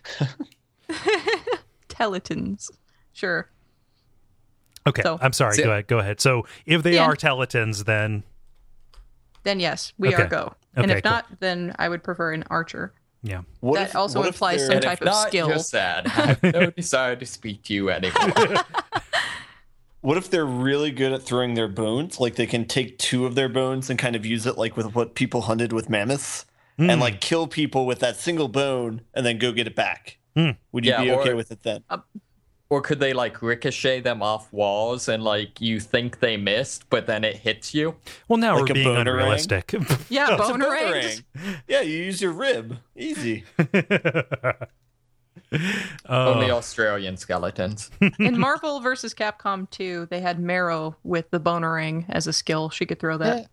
Teletons. Sure. Okay, So- I'm sorry. So- go ahead. Go ahead. So if they Yeah. are teletons, then Then yes, we Okay. are go. And Okay, if not, then I would prefer an archer. yeah. What That if- also what if implies they're- some And type if of not, skill. you're sad. I have no desire to speak to you anymore. What if they're really good at throwing their bones? Like they can take two of their bones and kind of use it like with what people hunted with mammoths Mm. and like kill people with that single bone and then go get it back. Mm. Would you Yeah, be okay or- with it then? Or could they like ricochet them off walls and like you think they missed, but then it hits you? Well, now Like we're a being boomerang? unrealistic. Yeah, It's a bonerangs. boomerang. Yeah, you use your rib. Easy. Only Australian skeletons. In Marvel versus Capcom two, they had Marrow with the bonerang as a skill. She could throw that.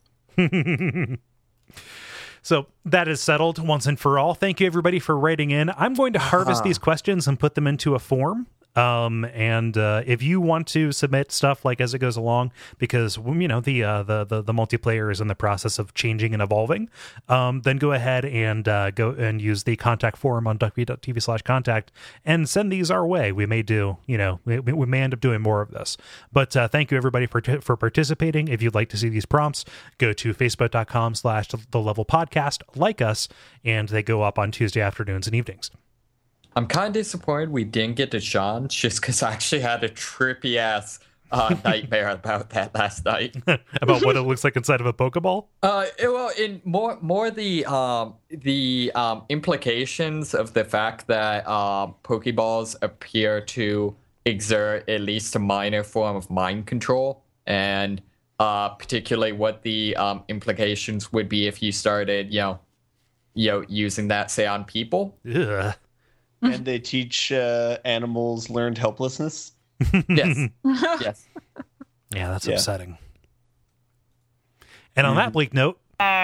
So that is settled once and for all. Thank you, everybody, for writing in. I'm going to harvest these questions and put them into a form. Um, and uh, if you want to submit stuff like as it goes along, because you know the uh, the, the the multiplayer is in the process of changing and evolving, um, then go ahead and uh, go and use the contact form on duckfeed.tv slash contact and send these our way. We may do, you know, we, we may end up doing more of this. But uh, thank you, everybody, for for participating. If you'd like to see these prompts, go to facebook.com slash the level podcast, like us, and they go up on Tuesday afternoons and evenings. I'm kind of disappointed we didn't get to Sean's just because I actually had a trippy ass uh, nightmare about that last night. About what it looks like inside of a Pokeball? Uh, it- well, in more more the um the um implications of the fact that um Pokeballs appear to exert at least a minor form of mind control, and uh particularly what the um implications would be if you started, you know, you know, using that say on people. Ugh. And they teach uh, animals learned helplessness. Yes, yes. Yeah, that's Yeah. upsetting. And on that bleak note,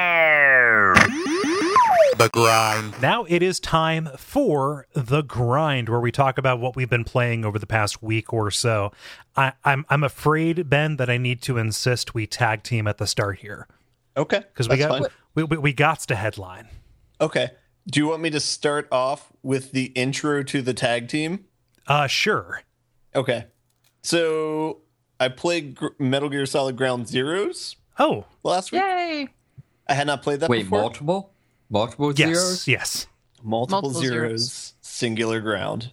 The grind. now it is time for the grind, where we talk about what we've been playing over the past week or so. I, I'm I'm afraid, Ben, that I need to insist we tag team at the start here Okay. because we that's got fine. we, we we got to headline. Okay. Do you want me to start off with the intro to the tag team? Uh, sure. Okay. So I played Gr- Metal Gear Solid Ground Zeroes Oh, last week. Yay! I had not played that Wait, before. multiple, multiple yes, zeros. yes. multiple, Multiple zeros, zeros. singular ground.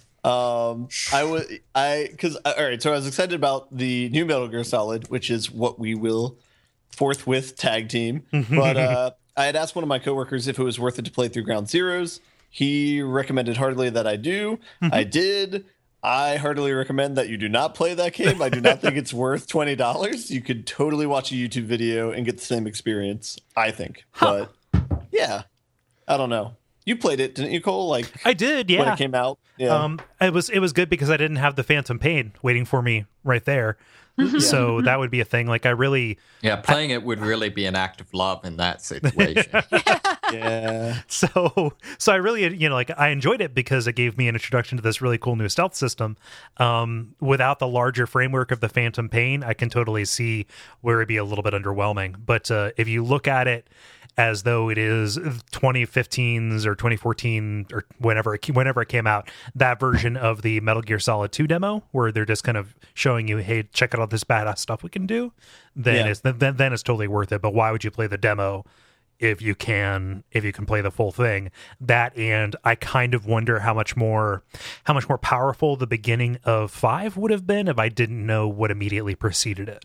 Um, I was I because all right. So I was excited about the new Metal Gear Solid, which is what we will forthwith tag team. But uh, I had asked one of my coworkers if it was worth it to play through Ground Zeroes. He recommended heartily that I do. I did. I heartily recommend that you do not play that game. I do not think it's worth twenty dollars. You could totally watch a YouTube video and get the same experience, I think. But yeah, I don't know. You played it, didn't you, Cole? Like I did, yeah. when it came out. Yeah. Um, it was it was good because I didn't have the Phantom Pain waiting for me right there. So that would be a thing. Like I really, Yeah, playing it would really be an act of love in that situation. yeah. so so I really, you know, like I enjoyed it because it gave me an introduction to this really cool new stealth system. Um, without the larger framework of the Phantom Pain, I can totally see where it'd be a little bit underwhelming. But uh, if you look at it as though it is twenty fifteen's or twenty fourteen or whenever it, whenever it came out, that version of the Metal Gear Solid two demo where they're just kind of showing you, hey, check out all this badass stuff we can do, then Yeah. it's then, then it's totally worth it. But why would you play the demo if you can if you can play the full thing? That, and I kind of wonder how much more how much more powerful the beginning of five would have been if I didn't know what immediately preceded it.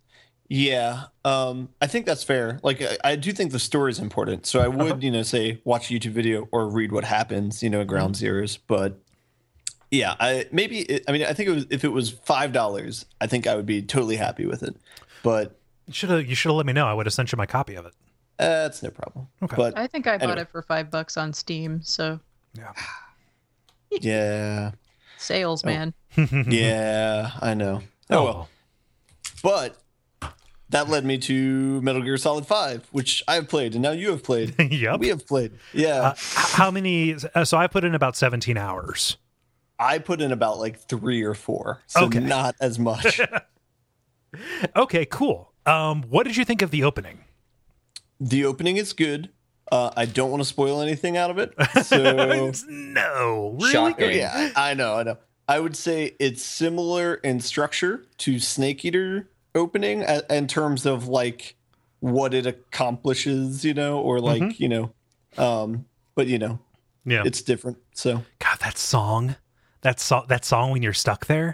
Yeah, um, I think that's fair. Like, I, I do think the story is important. So I would, you know, say watch a YouTube video or read what happens, you know, at Ground Zeroes. But yeah, I maybe it, I mean I think it was if it was five dollars, I think I would be totally happy with it. But You should have you should have let me know. I would have sent you my copy of it. uh, that's no problem. Okay. But I think I bought Anyway. it for five bucks on Steam. So Yeah. yeah, sales, man. yeah, I know. Oh well. But that led me to Metal Gear Solid five, which I've played, and now you have played. Yep. We have played. Yeah. Uh, how many? Uh, so I put in about seventeen hours. I put in about like three or four, so Okay. not as much. Okay, cool. Um, what did you think of the opening? The opening is good. Uh, I don't want to spoil anything out of it. So No, really? Shocking. yeah, I I know, I know. I would say it's similar in structure to Snake Eater opening a- in terms of like what it accomplishes, you know, or like, Mm-hmm. you know, um, but you know, Yeah. it's different. So God, that song, that song, that song when you're stuck there.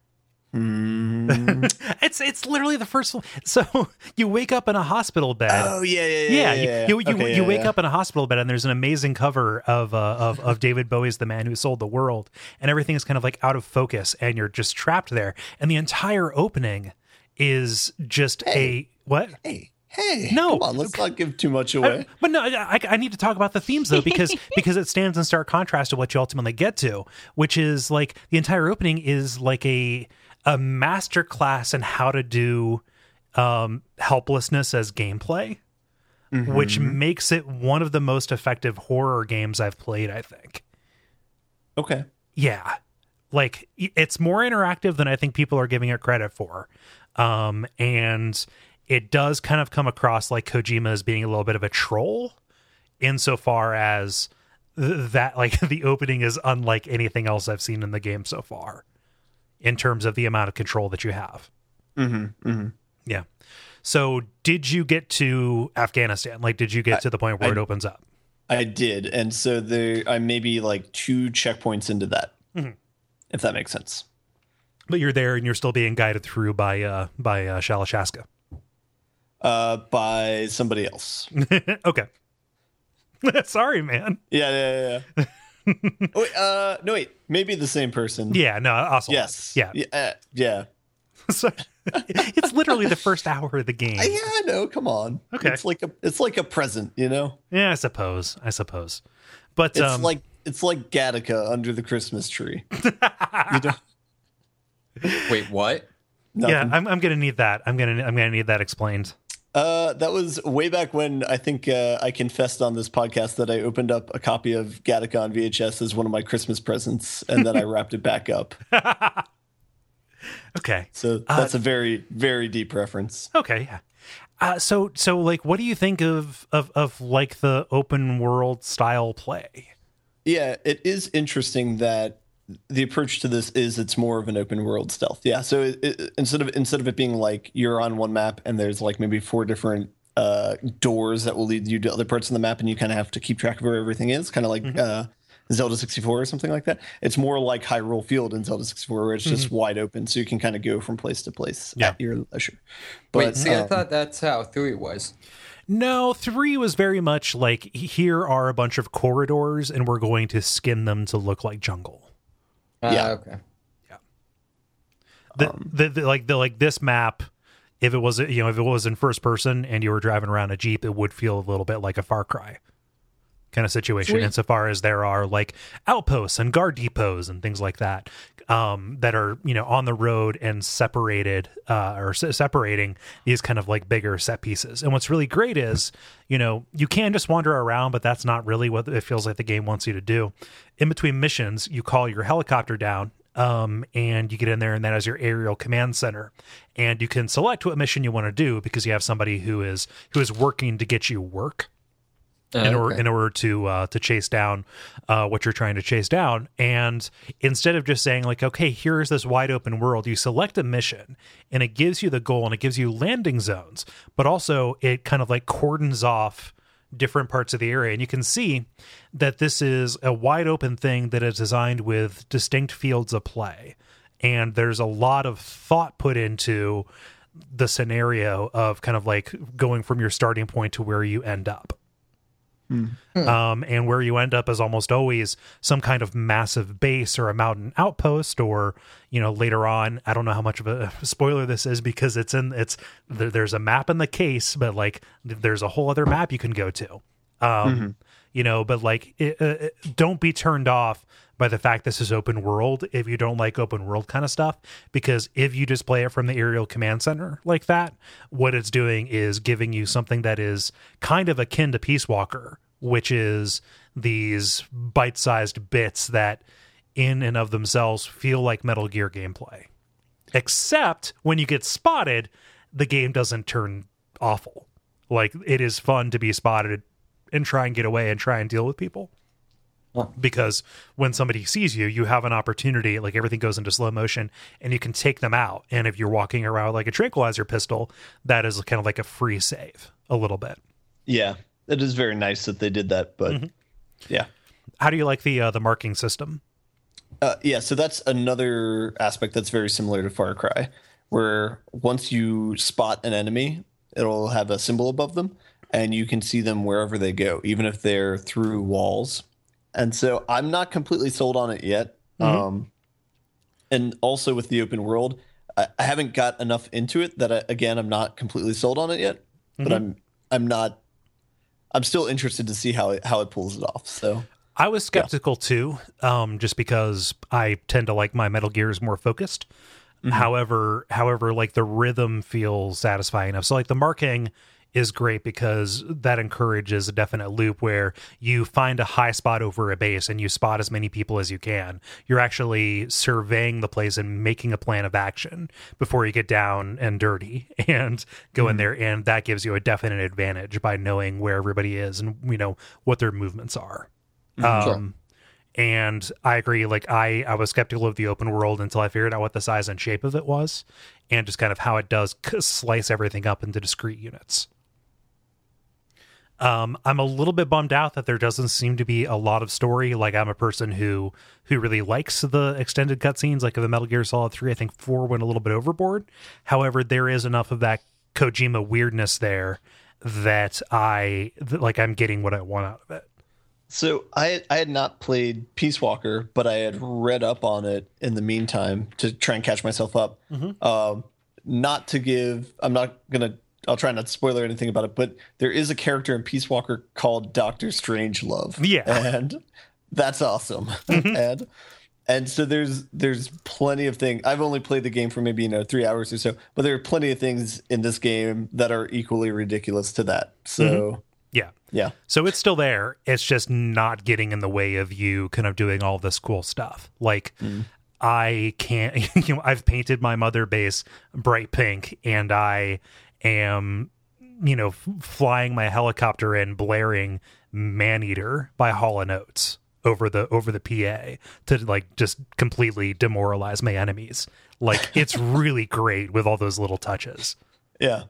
mm. It's it's literally the first one. So you wake up in a hospital bed. Oh yeah, yeah, yeah. Yeah, yeah, yeah, you you, you, Okay, you yeah, wake yeah. up in a hospital bed and there's an amazing cover of uh, of of David Bowie's "The Man Who Sold the World," and everything is kind of like out of focus, and you're just trapped there. And the entire opening is just Hey. a what? Hey, hey, No. come on, let's not give too much away. I- but no, I, I need to talk about the themes though, because because it stands in stark contrast to what you ultimately get to, which is like the entire opening is like a a master class in how to do um, helplessness as gameplay, which makes it one of the most effective horror games I've played, I think. Okay. Yeah. Like it's more interactive than I think people are giving it credit for. Um, and it does kind of come across like Kojima as being a little bit of a troll insofar as th- that, like the opening is unlike anything else I've seen in the game so far in terms of the amount of control that you have. Mm-hmm. Mm-hmm. Yeah. So did you get to Afghanistan? Like, did you get to the point where I- it opens up? I did, and so there, I may be like two checkpoints into that, Mhm. if that makes sense. But you're there and you're still being guided through by, uh, by, uh, Shalashaska. Uh, by somebody else. Okay. Sorry, man. Yeah, yeah, yeah. yeah. oh, wait, uh, no, wait, maybe the same person. Yeah, no, also. Yes. Yeah. Yeah. uh, yeah. So, it's literally the first hour of the game. Uh, yeah, I know. Come on. Okay. It's like a, it's like a present, you know. Yeah, I suppose. I suppose. But It's um, like, it's like Gattaca under the Christmas tree. you don't. Wait, what? yeah, Nothing. I'm, I'm gonna need that. I'm gonna I'm gonna need that explained. Uh, that was way back when I think uh, I confessed on this podcast that I opened up a copy of Gattaca on V H S as one of my Christmas presents, and then I wrapped it back up. Okay. So that's a very, very deep reference. Okay. Yeah. Uh, so so like, what do you think of of of like the open world style play? Yeah, it is interesting that the approach to this is it's more of an open world stealth. Yeah, so it, it, instead of instead of it being like you're on one map and there's like maybe four different uh, doors that will lead you to other parts of the map, and you kind of have to keep track of where everything is, kind of like uh, Zelda sixty-four or something like that. It's more like Hyrule Field in Zelda sixty-four, where it's just wide open, so you can kind of go from place to place Yeah. at your leisure. But Wait, see, I um, thought that's how three was. No, three was very much like here are a bunch of corridors and we're going to skin them to look like jungle. Uh, Yeah. Okay. The, Um, the, the like the like this map, if it was you know if it was in first person and you were driving around a Jeep, it would feel a little bit like a Far Cry kind of situation, Sweet. insofar as there are like outposts and guard depots and things like that um, that are you know on the road and separated uh, or se- separating these kind of like bigger set pieces. And what's really great is you know you can just wander around, but that's not really what it feels like the game wants you to do. In between missions, you call your helicopter down. Um, and you get in there, and that is your aerial command center, and you can select what mission you want to do because you have somebody who is who is working to get you work in order Okay. in order to uh, to chase down uh, what you're trying to chase down. And instead of just saying like, okay, here's this wide open world, you select a mission, and it gives you the goal and it gives you landing zones, but also it kind of like cordons off different parts of the area, and you can see that this is a wide open thing that is designed with distinct fields of play, and there's a lot of thought put into the scenario of kind of like going from your starting point to where you end up. Um, and where you end up is almost always some kind of massive base or a mountain outpost, or you know later on, I don't know how much of a spoiler this is because it's in it's there, there's a map in the case, but like there's a whole other map you can go to. Um, you know, but like it, uh, it- don't be turned off by the fact this is open world if you don't like open world kind of stuff, because if you just play it from the aerial command center like that, what it's doing is giving you something that is kind of akin to Peace Walker, which is these bite-sized bits that in and of themselves feel like Metal Gear gameplay. Except when you get spotted, the game doesn't turn awful. Like, it is fun to be spotted and try and get away and try and deal with people. Because when somebody sees you, you have an opportunity, like everything goes into slow motion and you can take them out. And if you're walking around like a tranquilizer pistol, that is kind of like a free save a little bit. Yeah, it is very nice that they did that. But mm-hmm. yeah. How do you like the uh, the marking system? Uh, yeah, so that's another aspect that's very similar to Far Cry, where once you spot an enemy, it'll have a symbol above them and you can see them wherever they go, even if they're through walls. And so I'm not completely sold on it yet. Mm-hmm. Um, and also with the open world, I, I haven't got enough into it that, I, again, I'm not completely sold on it yet. Mm-hmm. But I'm I'm not – I'm still interested to see how it, how it pulls it off. So I was skeptical yeah. too, um, just because I tend to like my Metal Gears more focused. Mm-hmm. However, however, like the rhythm feels satisfying enough. So like the marking – is great because that encourages a definite loop where you find a high spot over a base and you spot as many people as you can. You're actually surveying the place and making a plan of action before you get down and dirty and go mm-hmm. in there. And that gives you a definite advantage by knowing where everybody is and, you know, what their movements are. Mm-hmm. Um, sure. And I agree. Like I, I was skeptical of the open world until I figured out what the size and shape of it was and just kind of how it does slice everything up into discrete units. Um, I'm a little bit bummed out that there doesn't seem to be a lot of story. Like I'm a person who who really likes the extended cutscenes, like of the Metal Gear Solid three. I think four went a little bit overboard. However, there is enough of that Kojima weirdness there that I that, like. I'm getting what I want out of it. So I I had not played Peace Walker, but I had read up on it in the meantime to try and catch myself up. Mm-hmm. Um, not to give. I'm not gonna. I'll try not to spoil anything about it, but there is a character in Peace Walker called Doctor Strangelove. Yeah. And that's awesome. Mm-hmm. and and so there's there's plenty of things. I've only played the game for maybe, you know, three hours or so, but there are plenty of things in this game that are equally ridiculous to that. So mm-hmm. yeah. Yeah. So it's still there. It's just not getting in the way of you kind of doing all this cool stuff. Like mm. I can't, you know, I've painted my mother base bright pink and I am, you know, f- flying my helicopter and blaring Maneater by Hall and Oates over the over the P A to like just completely demoralize my enemies. Like it's really great with all those little touches. Yeah.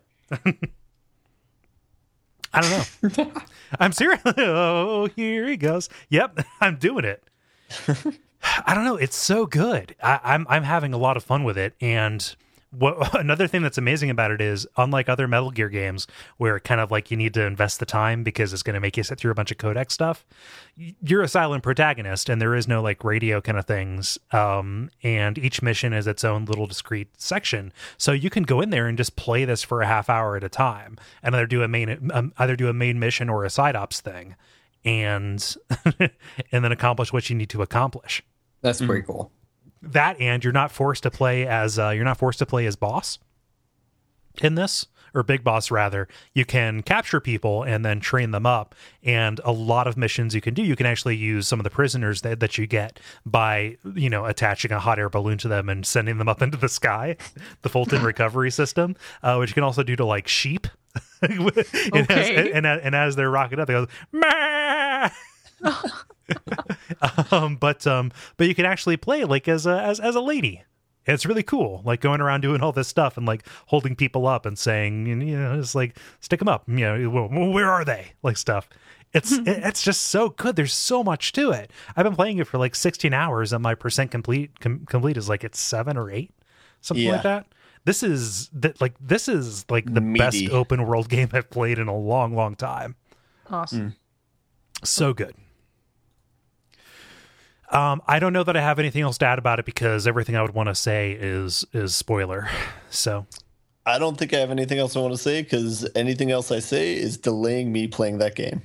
I don't know. I'm serious. Oh, here he goes. Yep, I'm doing it. I don't know. It's so good. I, I'm I'm having a lot of fun with it, and what another thing that's amazing about it is, unlike other Metal Gear games where it kind of like you need to invest the time because it's going to make you sit through a bunch of codec stuff, you're a silent protagonist and there is no like radio kind of things. Um, and each mission is its own little discrete section. So you can go in there and just play this for a half hour at a time and either do a main, um, either do a main mission or a side ops thing and, and then accomplish what you need to accomplish. That's pretty mm-hmm. cool. That, and you're not forced to play as uh, you're not forced to play as boss in this, or big boss rather. You can capture people and then train them up, and a lot of missions you can do. You can actually use some of the prisoners that, that you get by, you know, attaching a hot air balloon to them and sending them up into the sky. The Fulton recovery system, uh, which you can also do to like sheep. and, okay. as, and, and as they're rocking up, they go, "Mah!" um, but um, but you can actually play like as a as as a lady. It's really cool, like going around doing all this stuff and like holding people up and saying, you know, just like stick them up, you know, well, where are they? Like stuff. It's it's just so good. There's so much to it. I've been playing it for like sixteen hours, and my percent complete com- complete is like it's seven or eight, something yeah. like that. This is that like this is like the Meaty. best open world game I've played in a long, long time. Awesome, mm. so good. Um, I don't know that I have anything else to add about it because everything I would want to say is is spoiler. So, I don't think I have anything else I want to say because anything else I say is delaying me playing that game.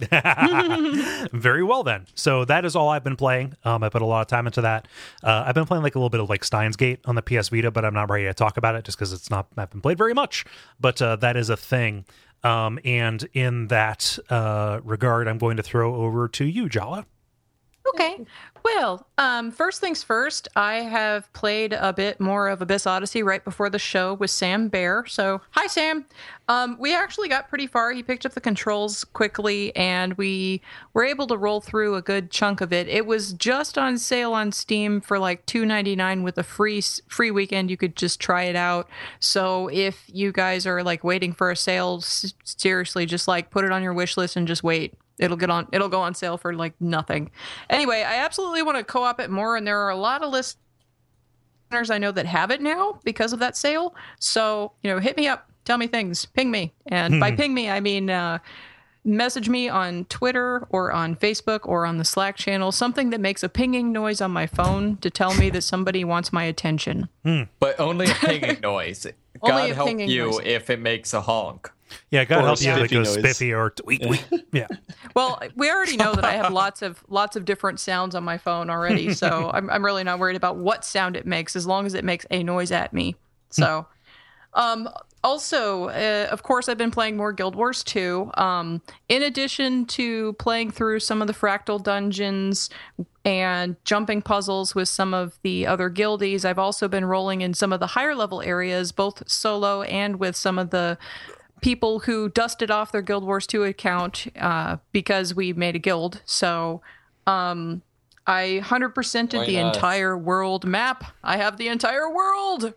Very well, then. So that is all I've been playing. Um, I put a lot of time into that. Uh, I've been playing like a little bit of like Steins Gate on the P S Vita, but I'm not ready to talk about it just because it's not, I haven't played very much. But uh, that is a thing. Um, and in that uh, regard, I'm going to throw over to you, Jala. Okay. Well, um, first things first, I have played a bit more of Abyss Odyssey right before the show with Sam Bear. So, hi, Sam. Um, we actually got pretty far. He picked up the controls quickly, and we were able to roll through a good chunk of it. It was just on sale on Steam for like two ninety-nine with a free free weekend. You could just try it out. So, if you guys are like waiting for a sale, s- seriously, just like put it on your wish list and just wait. It'll get on. It'll go on sale for like nothing. Anyway, I absolutely want to co-op it more, and there are a lot of listeners I know that have it now because of that sale. So you know, hit me up, tell me things, ping me, and by ping me I mean uh, message me on Twitter or on Facebook or on the Slack channel, something that makes a pinging noise on my phone to tell me that somebody wants my attention. But only a pinging noise. Only God a help pinging you noise. if it makes a honk. Yeah, God Or a help you if it spiffy goes noise. spiffy or tweet, tweet. Yeah. Well, we already know that I have lots of lots of different sounds on my phone already, so I'm I'm really not worried about what sound it makes as long as it makes a noise at me. So, um, also, uh, of course, I've been playing more Guild Wars two. Um, in addition to playing through some of the fractal dungeons and jumping puzzles with some of the other guildies, I've also been rolling in some of the higher level areas, both solo and with some of the people who dusted off their Guild Wars two account uh, because we made a guild. So um, I one hundred percented Why the not? entire world map. I have the entire world.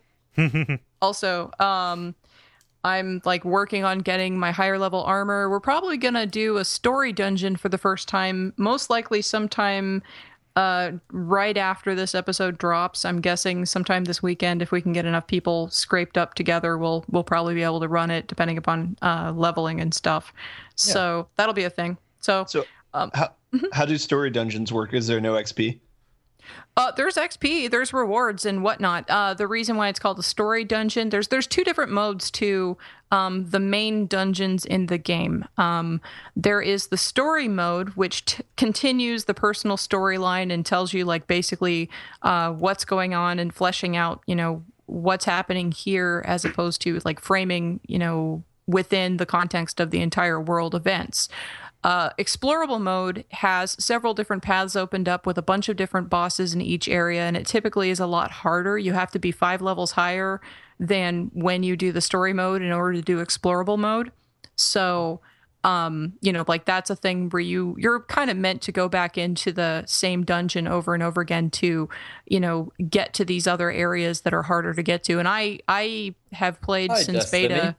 Also, um, I'm like working on getting my higher level armor. We're probably going to do a story dungeon for the first time, most likely sometime uh, right after this episode drops. I'm guessing sometime this weekend, if we can get enough people scraped up together, we'll we'll probably be able to run it depending upon uh, leveling and stuff. So that'll be a thing. So, So, Um, how, how do story dungeons work? Is there no X P? Uh, there's X P, there's rewards and whatnot. Uh, the reason why it's called a story dungeon, there's there's two different modes to um, the main dungeons in the game. Um, there is the story mode, which t- continues the personal storyline and tells you like basically uh, what's going on and fleshing out, you know, what's happening here, as opposed to like framing, you know, within the context of the entire world events. Uh, explorable mode has several different paths opened up with a bunch of different bosses in each area, and it typically is a lot harder. You have to be five levels higher than when you do the story mode in order to do explorable mode. So, um, you know, like that's a thing where you you're kind of meant to go back into the same dungeon over and over again to, you know, get to these other areas that are harder to get to. And I I have played Hi, since Destiny. beta.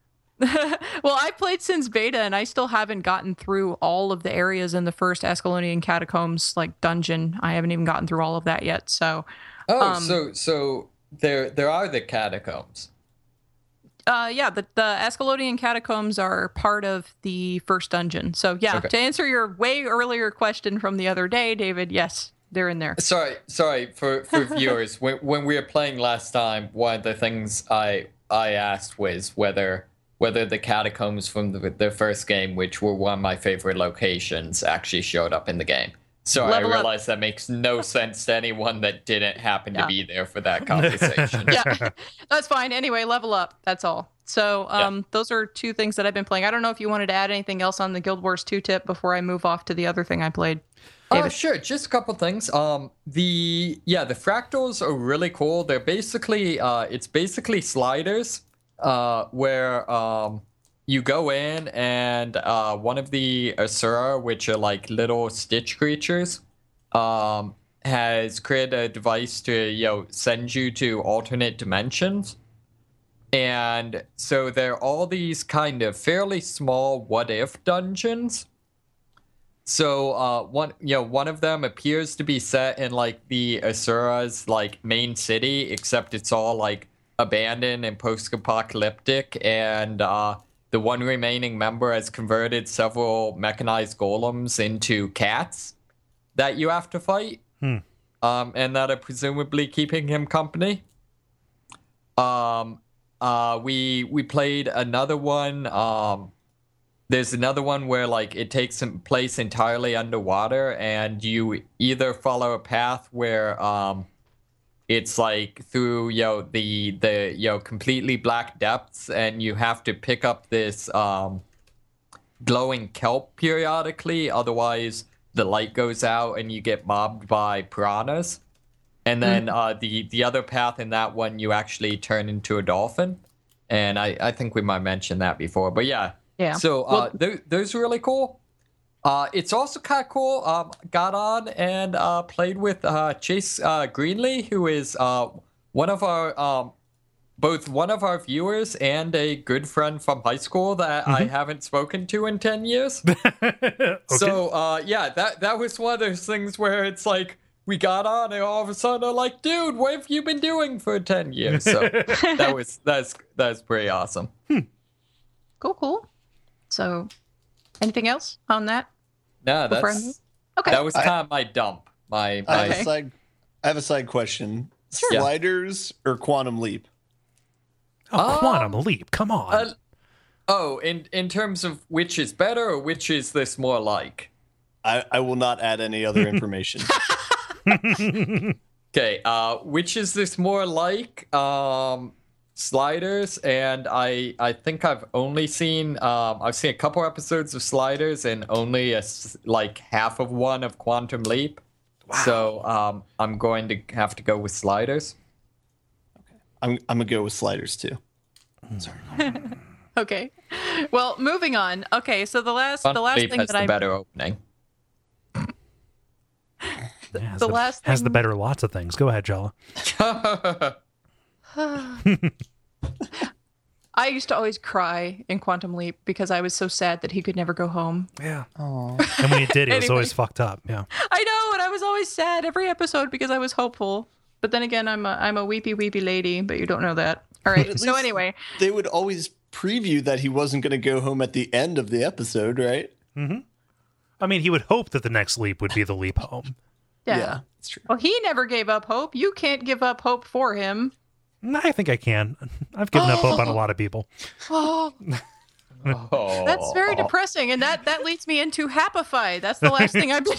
Well, I played since beta, and I still haven't gotten through all of the areas in the first Ascalonian Catacombs like dungeon. I haven't even gotten through all of that yet. So, Oh, Um, so so there there are the catacombs. uh, yeah, the the Ascalonian Catacombs are part of the first dungeon. So, yeah, Okay. to answer your way earlier question from the other day, David, yes, they're in there. Sorry, sorry for for viewers. when when we were playing last time, one of the things I I asked was whether whether the catacombs from the, the first game, which were one of my favorite locations, actually showed up in the game. So Level I up. realized that makes no sense to anyone that didn't happen Yeah. to be there for that conversation. Yeah, that's fine. Anyway, level up. That's all. So, um, those are two things that I've been playing. I don't know if you wanted to add anything else on the Guild Wars two tip before I move off to the other thing I played. Oh, David. sure. Just a couple things. Um, the yeah, the fractals are really cool. They're basically uh, it's basically sliders, uh, where um, you go in and uh, one of the Asura, which are like little Stitch creatures, um, has created a device to you know send you to alternate dimensions. And so there are all these kind of fairly small what if dungeons. So uh, one you know one of them appears to be set in like the Asura's like main city, except it's all like abandoned and post-apocalyptic, and uh, the one remaining member has converted several mechanized golems into cats that you have to fight, Hmm. um, and that are presumably keeping him company. Um, uh, we we played another one. Um, there's another one where like it takes some place entirely underwater, and you either follow a path where um, it's like through you know the the you know completely black depths, and you have to pick up this um, glowing kelp periodically, otherwise the light goes out and you get mobbed by piranhas. And then mm-hmm. uh, the the other path in that one, you actually turn into a dolphin, and I, I think we might mention that before. But yeah, yeah. So uh, well, th- those are really cool. Uh, it's also kind of cool. Um, got on and uh, played with uh, Chase uh, Greenlee, who is uh, one of our um, both one of our viewers and a good friend from high school that mm-hmm. I haven't spoken to in ten years. Okay. So uh, yeah, that that was one of those things where it's like, we got on and all of a sudden I'm like, dude, what have you been doing for ten years? So that was that's that's pretty awesome. Hmm. Cool, cool. So anything else on that? No, that's okay. That was kind of my dump. My, my I, have a side, I have a side question. Sure. Sliders yeah. or Quantum Leap? Oh, um, Quantum Leap, come on. Uh, oh, in in terms of which is better or which is this more like? I, I will not add any other information. Okay, uh, which is this more like? Um, Sliders, and I I think I've only seen um, I've seen a couple episodes of Sliders and only a, like half of one of Quantum Leap. Wow. So um, I'm going to have to go with Sliders. Okay, I'm I'm gonna go with Sliders too. Sorry. Okay, well, moving on. Okay, so the last Quantum the last Leap thing has that the I better opening. The, has the the, last has thing... the better lots of things. Go ahead, Jella. I used to always cry in Quantum Leap because I was so sad that he could never go home. Yeah. Aww. And when he did, he was anyway. always fucked up. Yeah. I know, and I was always sad every episode because I was hopeful. But then again, I'm a I'm a weepy weepy lady, but you don't know that. All right. So anyway, they would always preview that he wasn't going to go home at the end of the episode, right? Mm-hmm. I mean, he would hope that the next leap would be the leap home. Yeah, yeah, that's true. Well, he never gave up hope. You can't give up hope for him. I think I can. I've given up hope on a lot of people. Oh. Oh. That's very depressing, and that, that leads me into Happify. That's the last thing I've been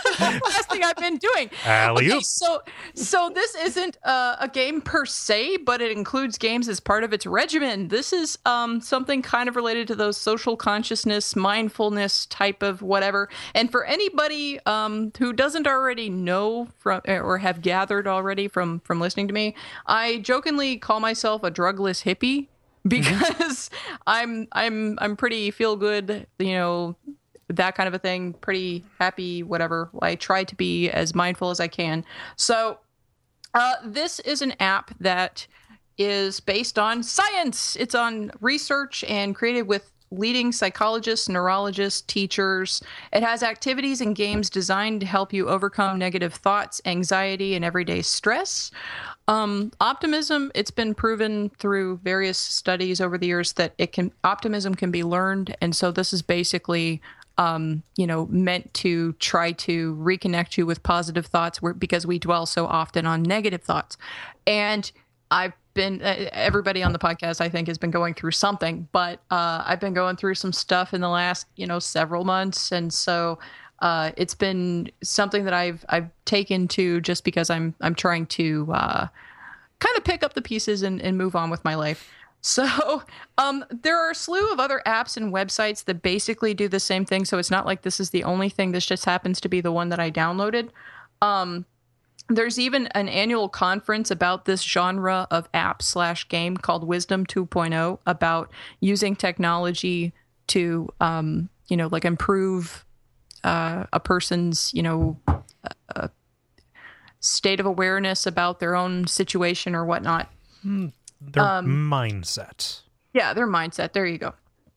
last thing I've been doing. Okay, so so this isn't uh, a game per se, but it includes games as part of its regimen. This is um, something kind of related to those social consciousness, mindfulness type of whatever. And for anybody um, who doesn't already know from or have gathered already from from listening to me, I jokingly call myself a drugless hippie. Because mm-hmm. I'm I'm I'm pretty feel good, you know, that kind of a thing, pretty happy, whatever. I try to be as mindful as I can. So uh, this is an app that is based on science. It's on research and created with leading psychologists, neurologists, teachers. It has activities and games designed to help you overcome negative thoughts, anxiety, and everyday stress. Um, optimism, it's been proven through various studies over the years that it can optimism can be learned. And so this is basically, um, you know, meant to try to reconnect you with positive thoughts where, because we dwell so often on negative thoughts. And I've been, uh, everybody on the podcast, I think, has been going through something, but uh, I've been going through some stuff in the last, you know, several months. And so Uh, it's been something that I've I've taken to just because I'm I'm trying to uh, kind of pick up the pieces and, and move on with my life. So um, there are a slew of other apps and websites that basically do the same thing. So it's not like this is the only thing. This just happens to be the one that I downloaded. Um, there's even an annual conference about this genre of app slash game called Wisdom two point oh about using technology to um, you know like improve Uh, a person's, you know, uh, state of awareness about their own situation or whatnot. Mm, their um, mindset. Yeah, their mindset. There you go.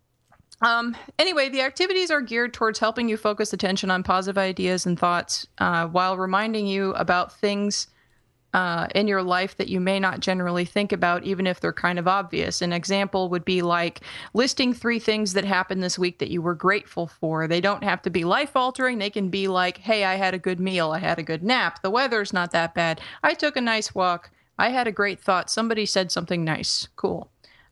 Um, anyway, the activities are geared towards helping you focus attention on positive ideas and thoughts uh, while reminding you about things uh, in your life that you may not generally think about, even if they're kind of obvious. An example would be like listing three things that happened this week that you were grateful for. They don't have to be life-altering. They can be like, hey, I had a good meal. I had a good nap. The weather's not that bad. I took a nice walk. I had a great thought. Somebody said something nice. Cool.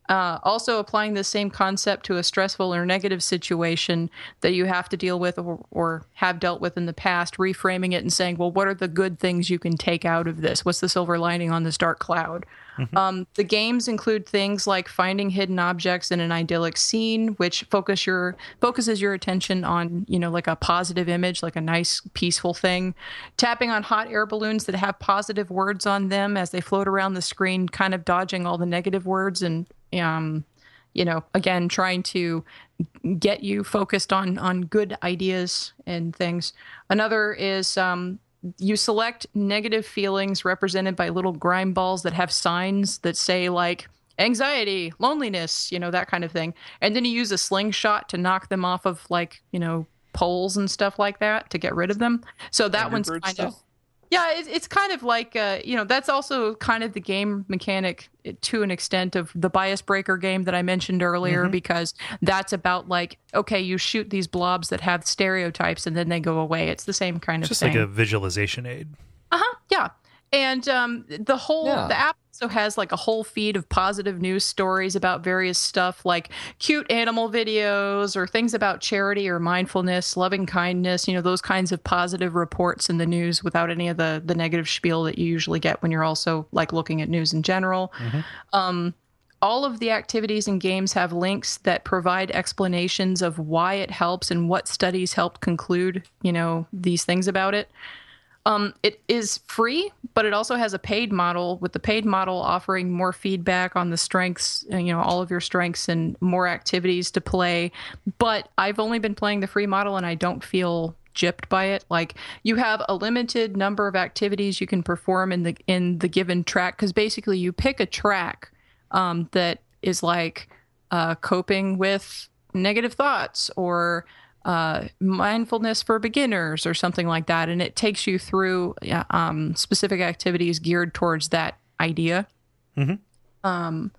Uh, also applying the same concept to a stressful or negative situation that you have to deal with or, or have dealt with in the past, reframing it and saying, well, what are the good things you can take out of this? What's the silver lining on this dark cloud? Mm-hmm. Um, the games include things like finding hidden objects in an idyllic scene, which focus your focuses your attention on, you know, like a positive image, like a nice, peaceful thing. Tapping on hot air balloons that have positive words on them as they float around the screen, kind of dodging all the negative words and um, you know, again, trying to get you focused on on good ideas and things. Another is um, you select negative feelings represented by little grime balls that have signs that say like anxiety, loneliness, you know, that kind of thing. And then you use a slingshot to knock them off of like, you know, poles and stuff like that to get rid of them. So that one's kind stuff. of... Yeah, it, it's kind of like, uh, you know, that's also kind of the game mechanic to an extent of the Bias Breaker game that I mentioned earlier, mm-hmm. because that's about like, okay, you shoot these blobs that have stereotypes and then they go away. It's the same kind of Just thing. Just like a visualization aid. Uh-huh, yeah. And um, the whole, yeah. the app also has like a whole feed of positive news stories about various stuff like cute animal videos or things about charity or mindfulness, loving kindness, you know, those kinds of positive reports in the news without any of the, the negative spiel that you usually get when you're also like looking at news in general. Mm-hmm. Um, all of the activities and games have links that provide explanations of why it helps and what studies helped conclude, you know, these things about it. Um, it is free, but it also has a paid model, with the paid model offering more feedback on the strengths, you know, all of your strengths and more activities to play. But I've only been playing the free model and I don't feel gypped by it. Like, you have a limited number of activities you can perform in the in the given track, because basically you pick a track um, that is like uh, coping with negative thoughts or Uh, mindfulness for beginners or something like that, and it takes you through um, specific activities geared towards that idea. Mm-hmm. Um,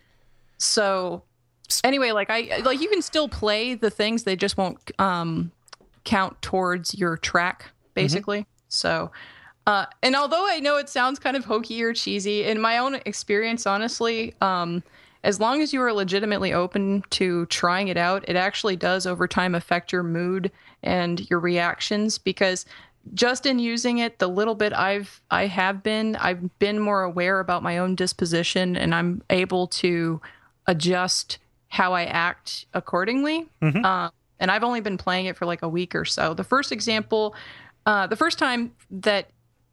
so anyway, like I like you can still play the things; they just won't um, count towards your track, basically. Mm-hmm. So, uh, and although I know it sounds kind of hokey or cheesy, in my own experience, honestly. Um, As long as you are legitimately open to trying it out, it actually does over time affect your mood and your reactions, because just in using it, the little bit I've I have been, I've been more aware about my own disposition, and I'm able to adjust how I act accordingly. Mm-hmm. Uh, and I've only been playing it for like a week or so. The first example, uh, the first time that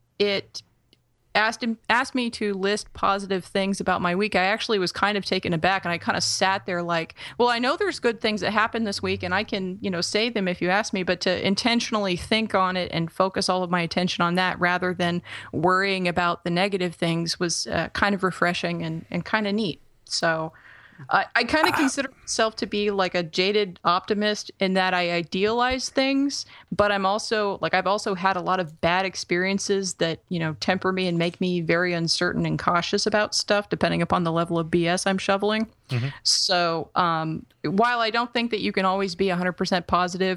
it asked him asked me to list positive things about my week, I actually was kind of taken aback, and I kind of sat there like, well, I know there's good things that happened this week and I can, you know, say them if you ask me, but to intentionally think on it and focus all of my attention on that rather than worrying about the negative things was uh, kind of refreshing and, and kind of neat. So I, I kind of consider myself to be like a jaded optimist in that I idealize things, but I'm also like, I've also had a lot of bad experiences that, you know, temper me and make me very uncertain and cautious about stuff, depending upon the level of B S I'm shoveling. Mm-hmm. So um, while I don't think that you can always be one hundred percent positive,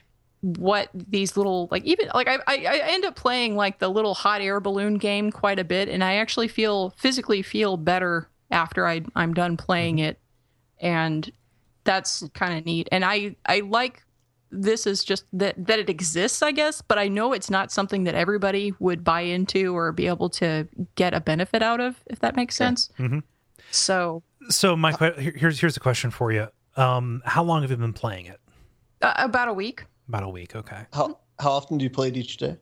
what these little, like even like I, I, I end up playing like the little hot air balloon game quite a bit, and I actually feel physically feel better after I, I'm done playing it. And that's kind of neat. And I, I like this is just that, that it exists, I guess, but I know it's not something that everybody would buy into or be able to get a benefit out of, if that makes sense. Mm-hmm. So, so my, here's, here's a question for you. Um, how long have you been playing it? Uh, about a week. About a week. Okay. How, how often do you play it each day?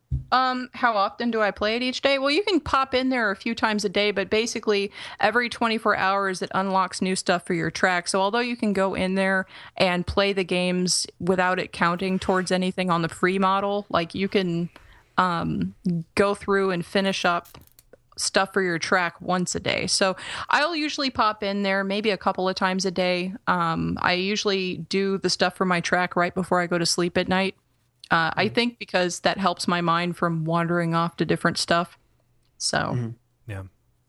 Um, how often do I play it each day? Well, you can pop in there a few times a day, but basically every twenty-four hours it unlocks new stuff for your track. So although you can go in there and play the games without it counting towards anything on the free model, like you can um, go through and finish up stuff for your track once a day. So I'll usually pop in there maybe a couple of times a day. Um, I usually do the stuff for my track right before I go to sleep at night. Uh, I think because that helps my mind from wandering off to different stuff. So, mm-hmm. yeah.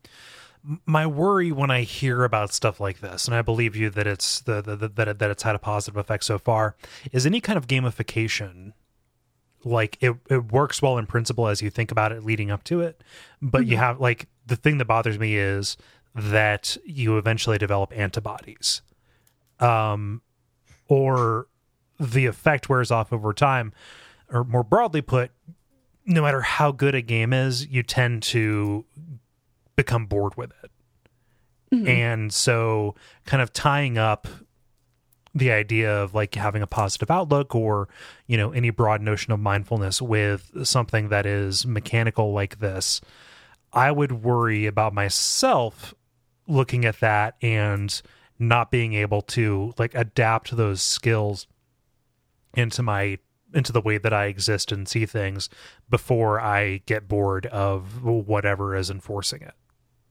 My worry when I hear about stuff like this, and I believe you that it's the, the, the that it, that it's had a positive effect so far, is any kind of gamification. Like it, it works well in principle as you think about it leading up to it, but mm-hmm. you have like the thing that bothers me is that you eventually develop antibodies, um, or the effect wears off over time, or more broadly put, no matter how good a game is, you tend to become bored with it. Mm-hmm. And so kind of tying up the idea of like having a positive outlook or, you know, any broad notion of mindfulness with something that is mechanical like this, I would worry about myself looking at that and not being able to like adapt those skills into my into the way that I exist and see things before I get bored of whatever is enforcing it.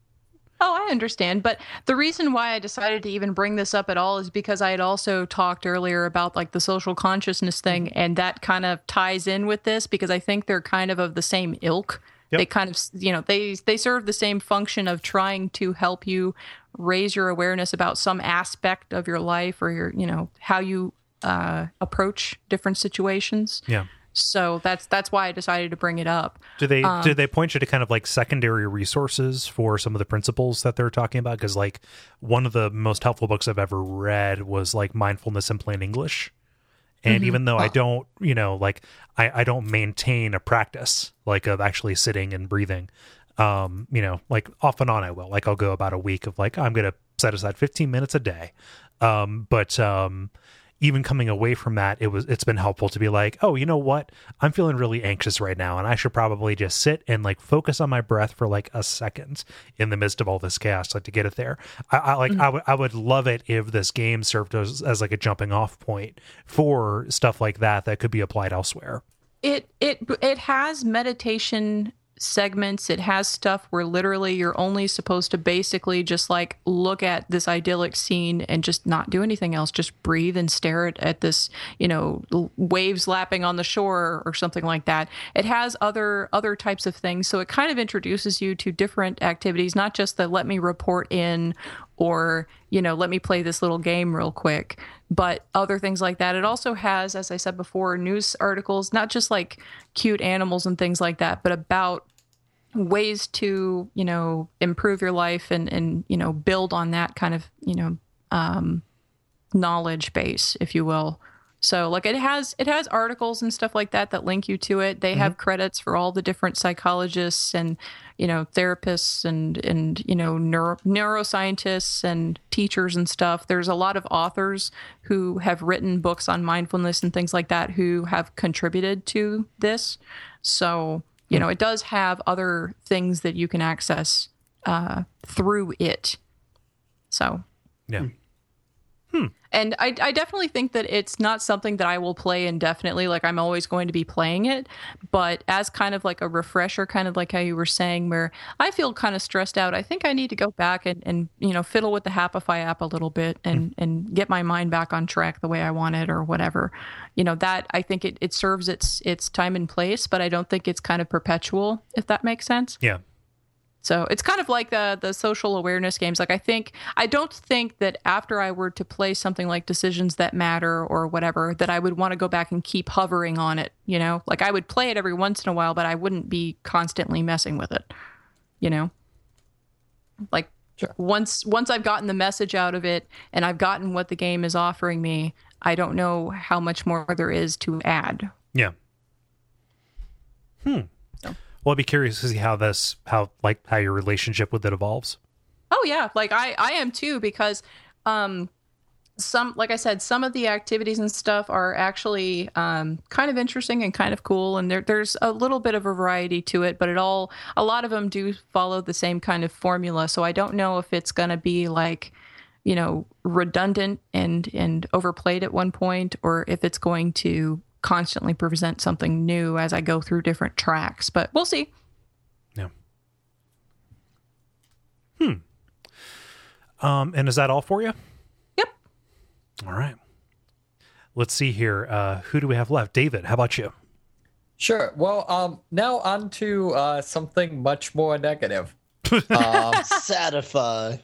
Oh, I understand. But the reason why I decided to even bring this up at all is because I had also talked earlier about like the social consciousness thing, and that kind of ties in with this because I think they're kind of of the same ilk. Yep. They kind of, you know, they they serve the same function of trying to help you raise your awareness about some aspect of your life or your, you know, how you uh, approach different situations. Yeah. So that's that's why I decided to bring it up. Do they um, do they point you to kind of like secondary resources for some of the principles that they're talking about? Because like one of the most helpful books I've ever read was like Mindfulness in Plain English. And mm-hmm. even though I don't, you know, like I, I don't maintain a practice like of actually sitting and breathing, um, you know, like off and on I will. Like I'll go about a week of like, I'm going to set aside fifteen minutes a day. Um, but um even coming away from that, it was, it's been helpful to be like, oh, you know what? I'm feeling really anxious right now. And I should probably just sit and like focus on my breath for like a second in the midst of all this chaos, like to get it there. I, I like, mm-hmm. I would, I would love it if this game served as, as like a jumping off point for stuff like that, that could be applied elsewhere. It, it, it has meditation segments. It has stuff where literally you're only supposed to basically just like look at this idyllic scene and just not do anything else, just breathe and stare at, at this, you know, waves lapping on the shore or something like that. It has other other types of things, so it kind of introduces you to different activities, not just the let me report in or, you know, let me play this little game real quick, but other things like that. It also has, as I said before, news articles, not just like cute animals and things like that, but about ways to, you know, improve your life and, and, you know, build on that kind of, you know, um, knowledge base, if you will. So like it has, it has articles and stuff like that that link you to it. They mm-hmm. have credits for all the different psychologists and, you know, therapists and, and, you know, neuro, neuroscientists and teachers and stuff. There's a lot of authors who have written books on mindfulness and things like that who have contributed to this. So, you know, it does have other things that you can access uh, through it. So, yeah. Hmm. And I, I definitely think that it's not something that I will play indefinitely. Like I'm always going to be playing it, but as kind of like a refresher, kind of like how you were saying, where I feel kind of stressed out. I think I need to go back and, and you know, fiddle with the Happify app a little bit and, mm. and get my mind back on track the way I want it or whatever. You know, that I think it, it serves its its time and place, but I don't think it's kind of perpetual, if that makes sense. Yeah. So it's kind of like the the social awareness games. Like I think, I don't think that after I were to play something like Decisions That Matter or whatever, that I would want to go back and keep hovering on it, you know? Like I would play it every once in a while, but I wouldn't be constantly messing with it, you know? Like sure. once once I've gotten the message out of it and I've gotten what the game is offering me, I don't know how much more there is to add. Yeah. Hmm. So. Well, I'd be curious to see how this, how like how your relationship with it evolves. Oh yeah, like I, I am too, because um, some, like I said, some of the activities and stuff are actually um, kind of interesting and kind of cool, and there, there's a little bit of a variety to it, but it all, a lot of them do follow the same kind of formula. So I don't know if it's going to be like, you know, redundant and and overplayed at one point, or if it's going to constantly present something new as I go through different tracks, but we'll see. Yeah. Hmm. Um, and is that all for you? Yep. All right. Let's see here. Uh, who do we have left? David, how about you? Sure. Well, um, now on to uh, something much more negative. Um, Satisfy.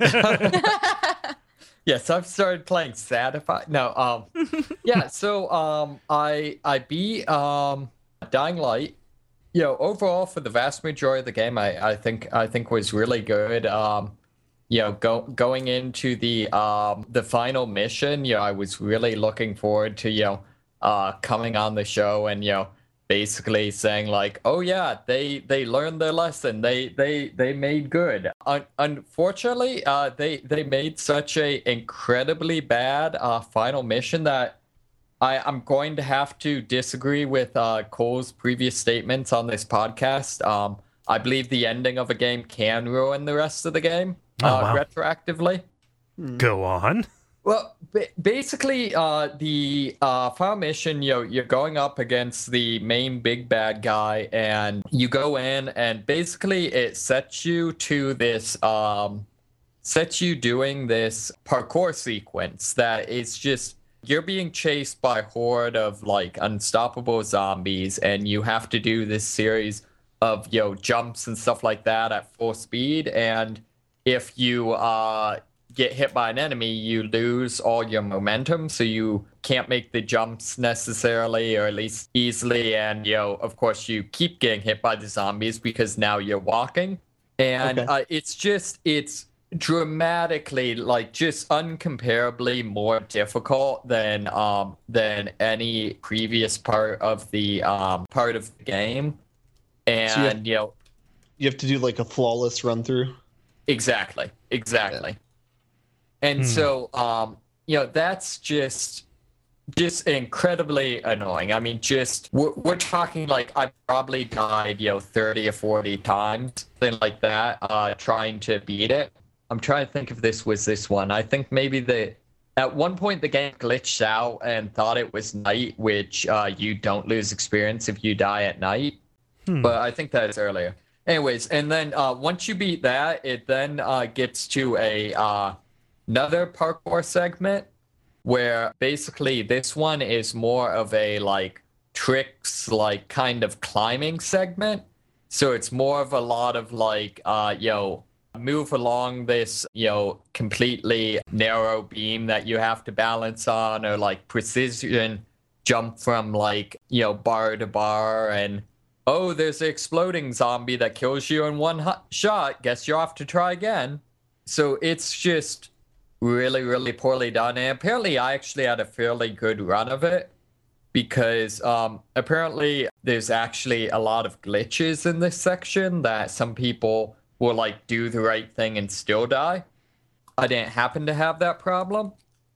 Yes, I've started playing Satisfy. No, um, yeah. So, um, I I beat um Dying Light. You know, overall for the vast majority of the game, I, I think I think was really good. Um, you know, go, going into the um, the final mission, you know, I was really looking forward to, you know, uh, coming on the show and, you know, basically saying like, oh yeah, they they learned their lesson. They they they made good. Un- unfortunately, uh, they they made such a incredibly bad uh, final mission that I, I'm going to have to disagree with uh, Cole's previous statements on this podcast. Um, I believe the ending of a game can ruin the rest of the game Oh, uh, wow. retroactively. Go on. Well, ba- basically, uh, the uh, final mission, you know, you're going up against the main big bad guy, and you go in, and basically it sets you to this, um, sets you doing this parkour sequence that is just, you're being chased by a horde of, like, unstoppable zombies, and you have to do this series of, you know, jumps and stuff like that at full speed, and if you, uh, get hit by an enemy, you lose all your momentum, so you can't make the jumps necessarily, or at least easily, and, you know, of course, you keep getting hit by the zombies because now you're walking, and Okay. uh, it's just, it's dramatically, like, just uncomparably more difficult than, um, than any previous part of the, um, part of the game, and, So you have- you know, You have to do like a flawless run through. exactly, exactly. And Hmm. so, um, you know, that's just just incredibly annoying. I mean, just we're, we're talking like I probably died, you know, thirty or forty times, something like that, uh, trying to beat it. I'm trying to think if this was this one. I think maybe the at one point the game glitched out and thought it was night, which uh, you don't lose experience if you die at night. Hmm. But I think that is earlier. Anyways, and then uh, once you beat that, it then uh, gets to a uh, another parkour segment where basically this one is more of a like tricks, like kind of climbing segment. So it's more of a lot of like, uh, you know, move along this, you know, completely narrow beam that you have to balance on, or like precision jump from like, you know, bar to bar, and oh, there's an exploding zombie that kills you in one hot shot. Guess you'll have to try again. So it's just really, really poorly done. And apparently I actually had a fairly good run of it because um, apparently there's actually a lot of glitches in this section that some people will like do the right thing and still die. I didn't happen to have that problem.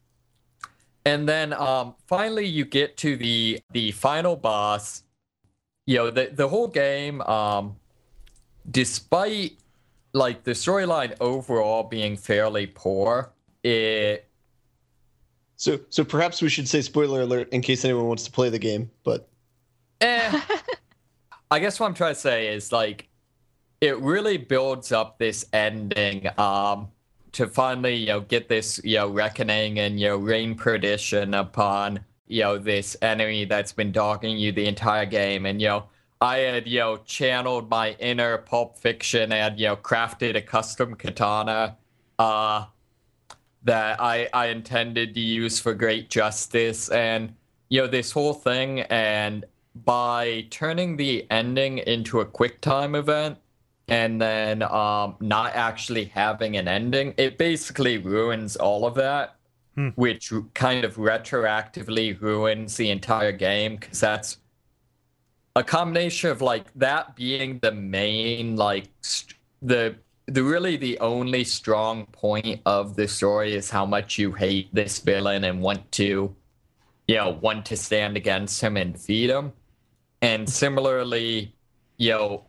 And then um, finally you get to the the final boss. You know, the, the whole game, um, despite like the storyline overall being fairly poor, it So so perhaps we should say spoiler alert in case anyone wants to play the game, but eh, I guess what I'm trying to say is like it really builds up this ending um to finally, you know, get this, you know, reckoning and, you know, rain perdition upon, you know, this enemy that's been dogging you the entire game. And, you know, I had, you know, channeled my inner Pulp Fiction and, you know, crafted a custom katana uh that I, I intended to use for great justice, and, you know, this whole thing, and by turning the ending into a quick time event and then um, not actually having an ending, it basically ruins all of that, Hmm. which kind of retroactively ruins the entire game, because that's a combination of like that being the main, like st- the the really the only strong point of the story is how much you hate this villain and want to, you know, want to stand against him and defeat him. And similarly, you know,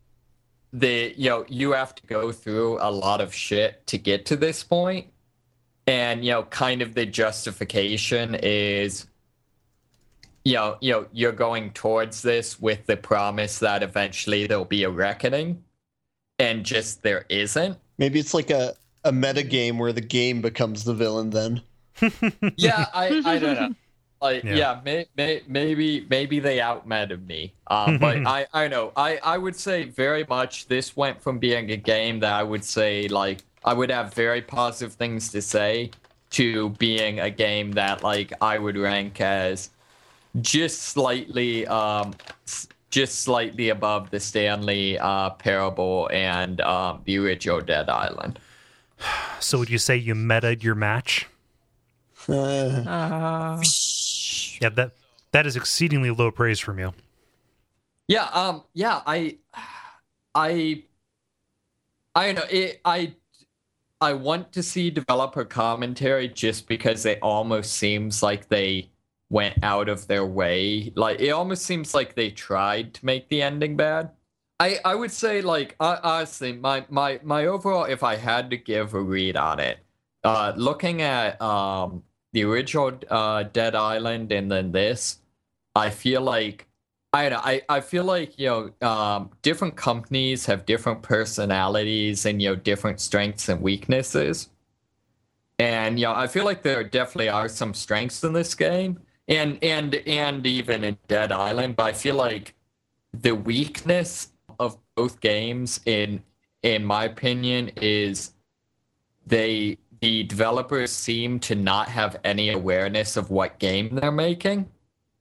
the you know, you have to go through a lot of shit to get to this point. And, you know, kind of the justification is, you know, you know, you're going towards this with the promise that eventually there'll be a reckoning. And just there isn't. maybe it's like a, a meta game where the game becomes the villain then. Yeah, I, I don't know. Like, Yeah. yeah, may, may, maybe maybe they outmeta me. Um, but I, I know. I, I would say very much this went from being a game that I would say, like, I would have very positive things to say to being a game that, like, I would rank as just slightly um s- just slightly above the Stanley uh, Parable and um, the original Dead Island. So would you say you meta'd your match? Uh, Uh, Yeah, that that is exceedingly low praise from you. Yeah, um, yeah, I, I, I don't know. It, I, I want to see developer commentary just because it almost seems like they went out of their way. Like it almost seems like they tried to make the ending bad. I, I would say like uh, honestly, my, my, my overall, if I had to give a read on it, uh, looking at um the original uh Dead Island and then this, I feel like. I, I I feel like, you know, um, different companies have different personalities and, you know, different strengths and weaknesses. And, you know, I feel like there definitely are some strengths in this game and and and even in Dead Island, but I feel like the weakness of both games, in in my opinion, is they the developers seem to not have any awareness of what game they're making.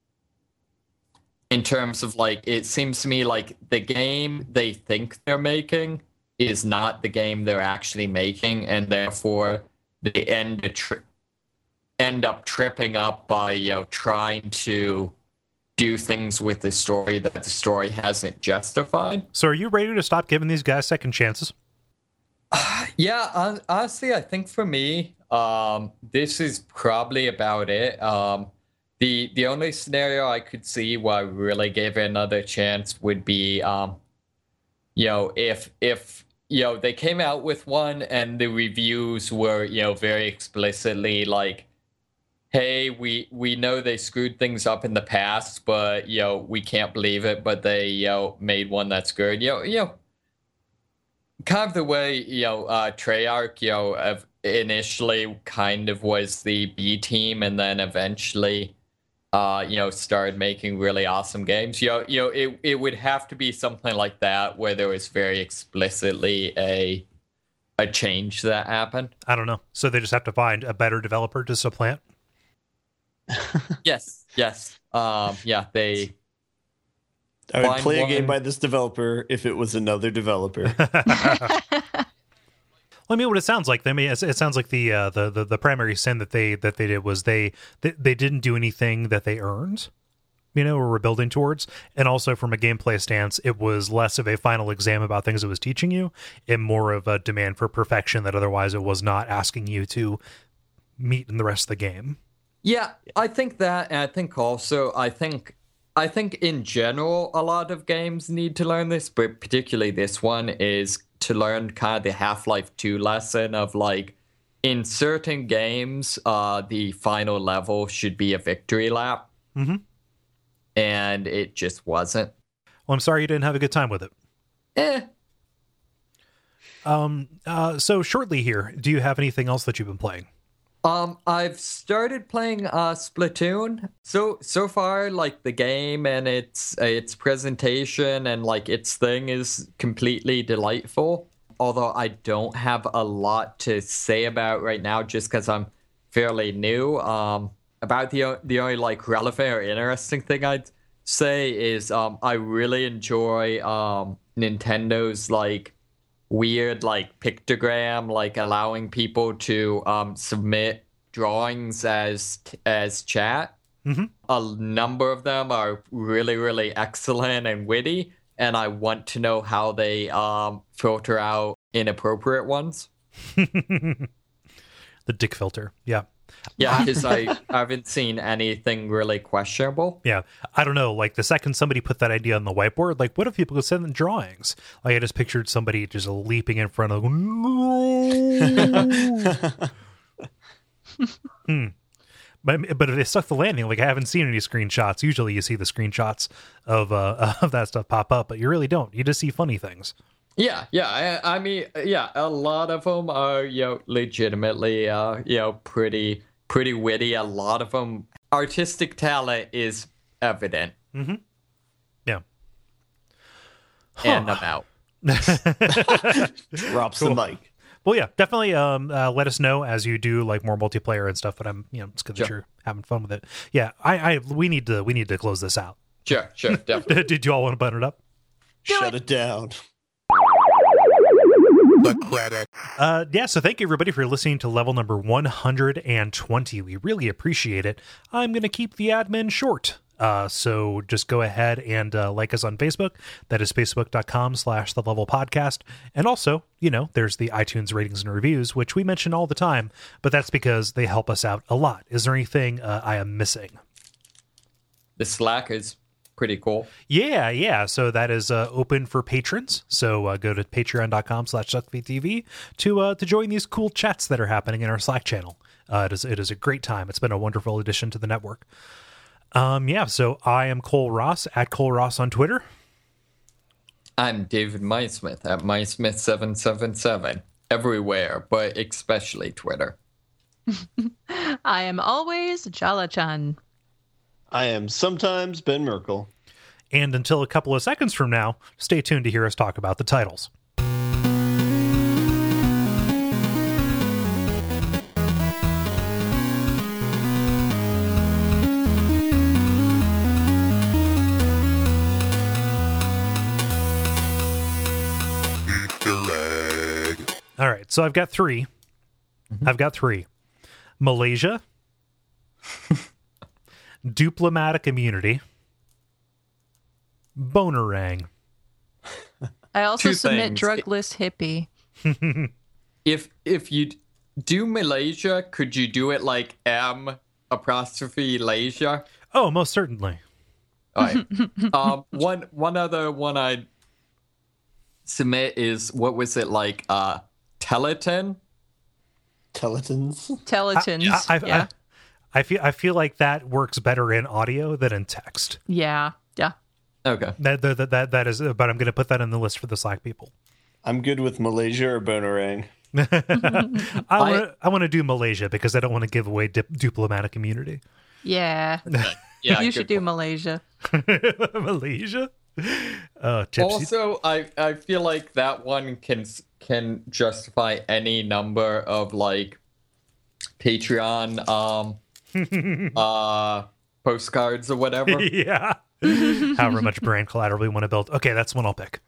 In terms of, like, it seems to me like the game they think they're making is not the game they're actually making, and therefore they end tri- end up tripping up by, you know, trying to do things with the story that the story hasn't justified. So are you ready to stop giving these guys second chances? Yeah, hon- honestly, I think for me, um, this is probably about it. Um, The the only scenario I could see where I really gave it another chance would be, um, you know, if if you know they came out with one and the reviews were, you know, very explicitly like, hey, we we know they screwed things up in the past, but, you know, we can't believe it, but they, you know, made one that's good. You know, you know, kind of the way, you know, uh, Treyarch, you know, of initially kind of was the B team and then eventually. Uh, you know, started making really awesome games. You know, you know, it it would have to be something like that where there was very explicitly a a change that happened. I don't know. So they just have to find a better developer to supplant? Yes, yes. Um, yeah, they. I would Find play a one. game by this developer if it was another developer. Well, I mean, what it sounds like, I mean, it, it sounds like the, uh, the the the primary sin that they that they did was they, they they didn't do anything that they earned, you know, or were building towards. And also from a gameplay stance, it was less of a final exam about things it was teaching you and more of a demand for perfection that otherwise it was not asking you to meet in the rest of the game. Yeah, I think that, and I think also, I think, I think in general, a lot of games need to learn this, but particularly this one is to learn kind of the Half-Life two lesson of, like, in certain games, uh, the final level should be a victory lap. Mm-hmm. And it just wasn't. Well, I'm sorry you didn't have a good time with it. Eh. Um. Uh. So shortly here, do you have anything else that you've been playing? Um, I've started playing uh Splatoon. So so far, like the game and its its presentation and like its thing is completely delightful. Although I don't have a lot to say about right now, just because I'm fairly new. Um, about the the only like relevant or interesting thing I'd say is um I really enjoy um Nintendo's like weird like pictogram, like allowing people to um submit drawings as as chat. Mm-hmm. A number of them are really really excellent and witty, and I want to know how they um filter out inappropriate ones. The dick filter. Yeah. Yeah, because I haven't seen anything really questionable. Yeah, I don't know. Like the second somebody put that idea on the whiteboard, like what if people could send them drawings? Like I just pictured somebody just leaping in front of them. No! hmm. But but if they stuck the landing, like I haven't seen any screenshots. Usually you see the screenshots of uh, of that stuff pop up, but you really don't. You just see funny things. Yeah, yeah. I, I mean, yeah, a lot of them are, you know, legitimately, uh, you know, pretty, pretty witty. A lot of them, artistic talent is evident. Mm-hmm. Yeah. And I'm out. Drops Cool. the mic. Well, yeah, definitely. Um, uh, let us know as you do like more multiplayer and stuff. But I'm, you know, it's good that Sure. you're having fun with it. Yeah, I, I, we need to, we need to close this out. Sure, sure, definitely. Did you all want to button it up? Do Shut it. it down. the credit. Uh, yeah, so thank you everybody for listening to level number one hundred twenty. We really appreciate it. I'm going to keep the admin short. Uh, so just go ahead and uh, like us on Facebook. That is facebook.com slash the level podcast. And also, you know, there's the iTunes ratings and reviews, which we mention all the time, but that's because they help us out a lot. Is there anything uh, I am missing? The Slack is pretty cool. Yeah, yeah. So that is uh, open for patrons. So uh, go to patreon.com slash duckfeedtv to uh, to join these cool chats that are happening in our Slack channel. Uh, it is it is a great time. It's been a wonderful addition to the network. Um, yeah, so I am Cole Ross at Cole Ross on Twitter. I'm David Mysmith at Mysmith seven seven seven. Everywhere, but especially Twitter. I am always Jala-chan. I am sometimes Ben Merkel. And until a couple of seconds from now, stay tuned to hear us talk about the titles. All right, so I've got three. Mm-hmm. I've got three. Malaysia, diplomatic immunity, bonerang. I also Two submit things. drug list hippie. If if you do Malaysia, could you do it like M apostrophe Malaysia? Oh, most certainly. All right. um, one one other one I'd submit is, what was it like? Uh, Teleton. Teletons. Teletons. I, I, yeah. I, I feel I feel like that works better in audio than in text. yeah. Yeah. Okay. That that that, that is, but I'm going to put that in the list for the Slack people. I'm good with Malaysia or Bonerang. I want to I want to do Malaysia because I don't want to give away dip, diplomatic immunity. Yeah. Yeah. You should good do point. Malaysia. Malaysia. Oh, Chips. Also, I I feel like that one can can justify any number of like Patreon um uh postcards or whatever. Yeah. However much brand collateral we want to build. Okay, that's one I'll pick.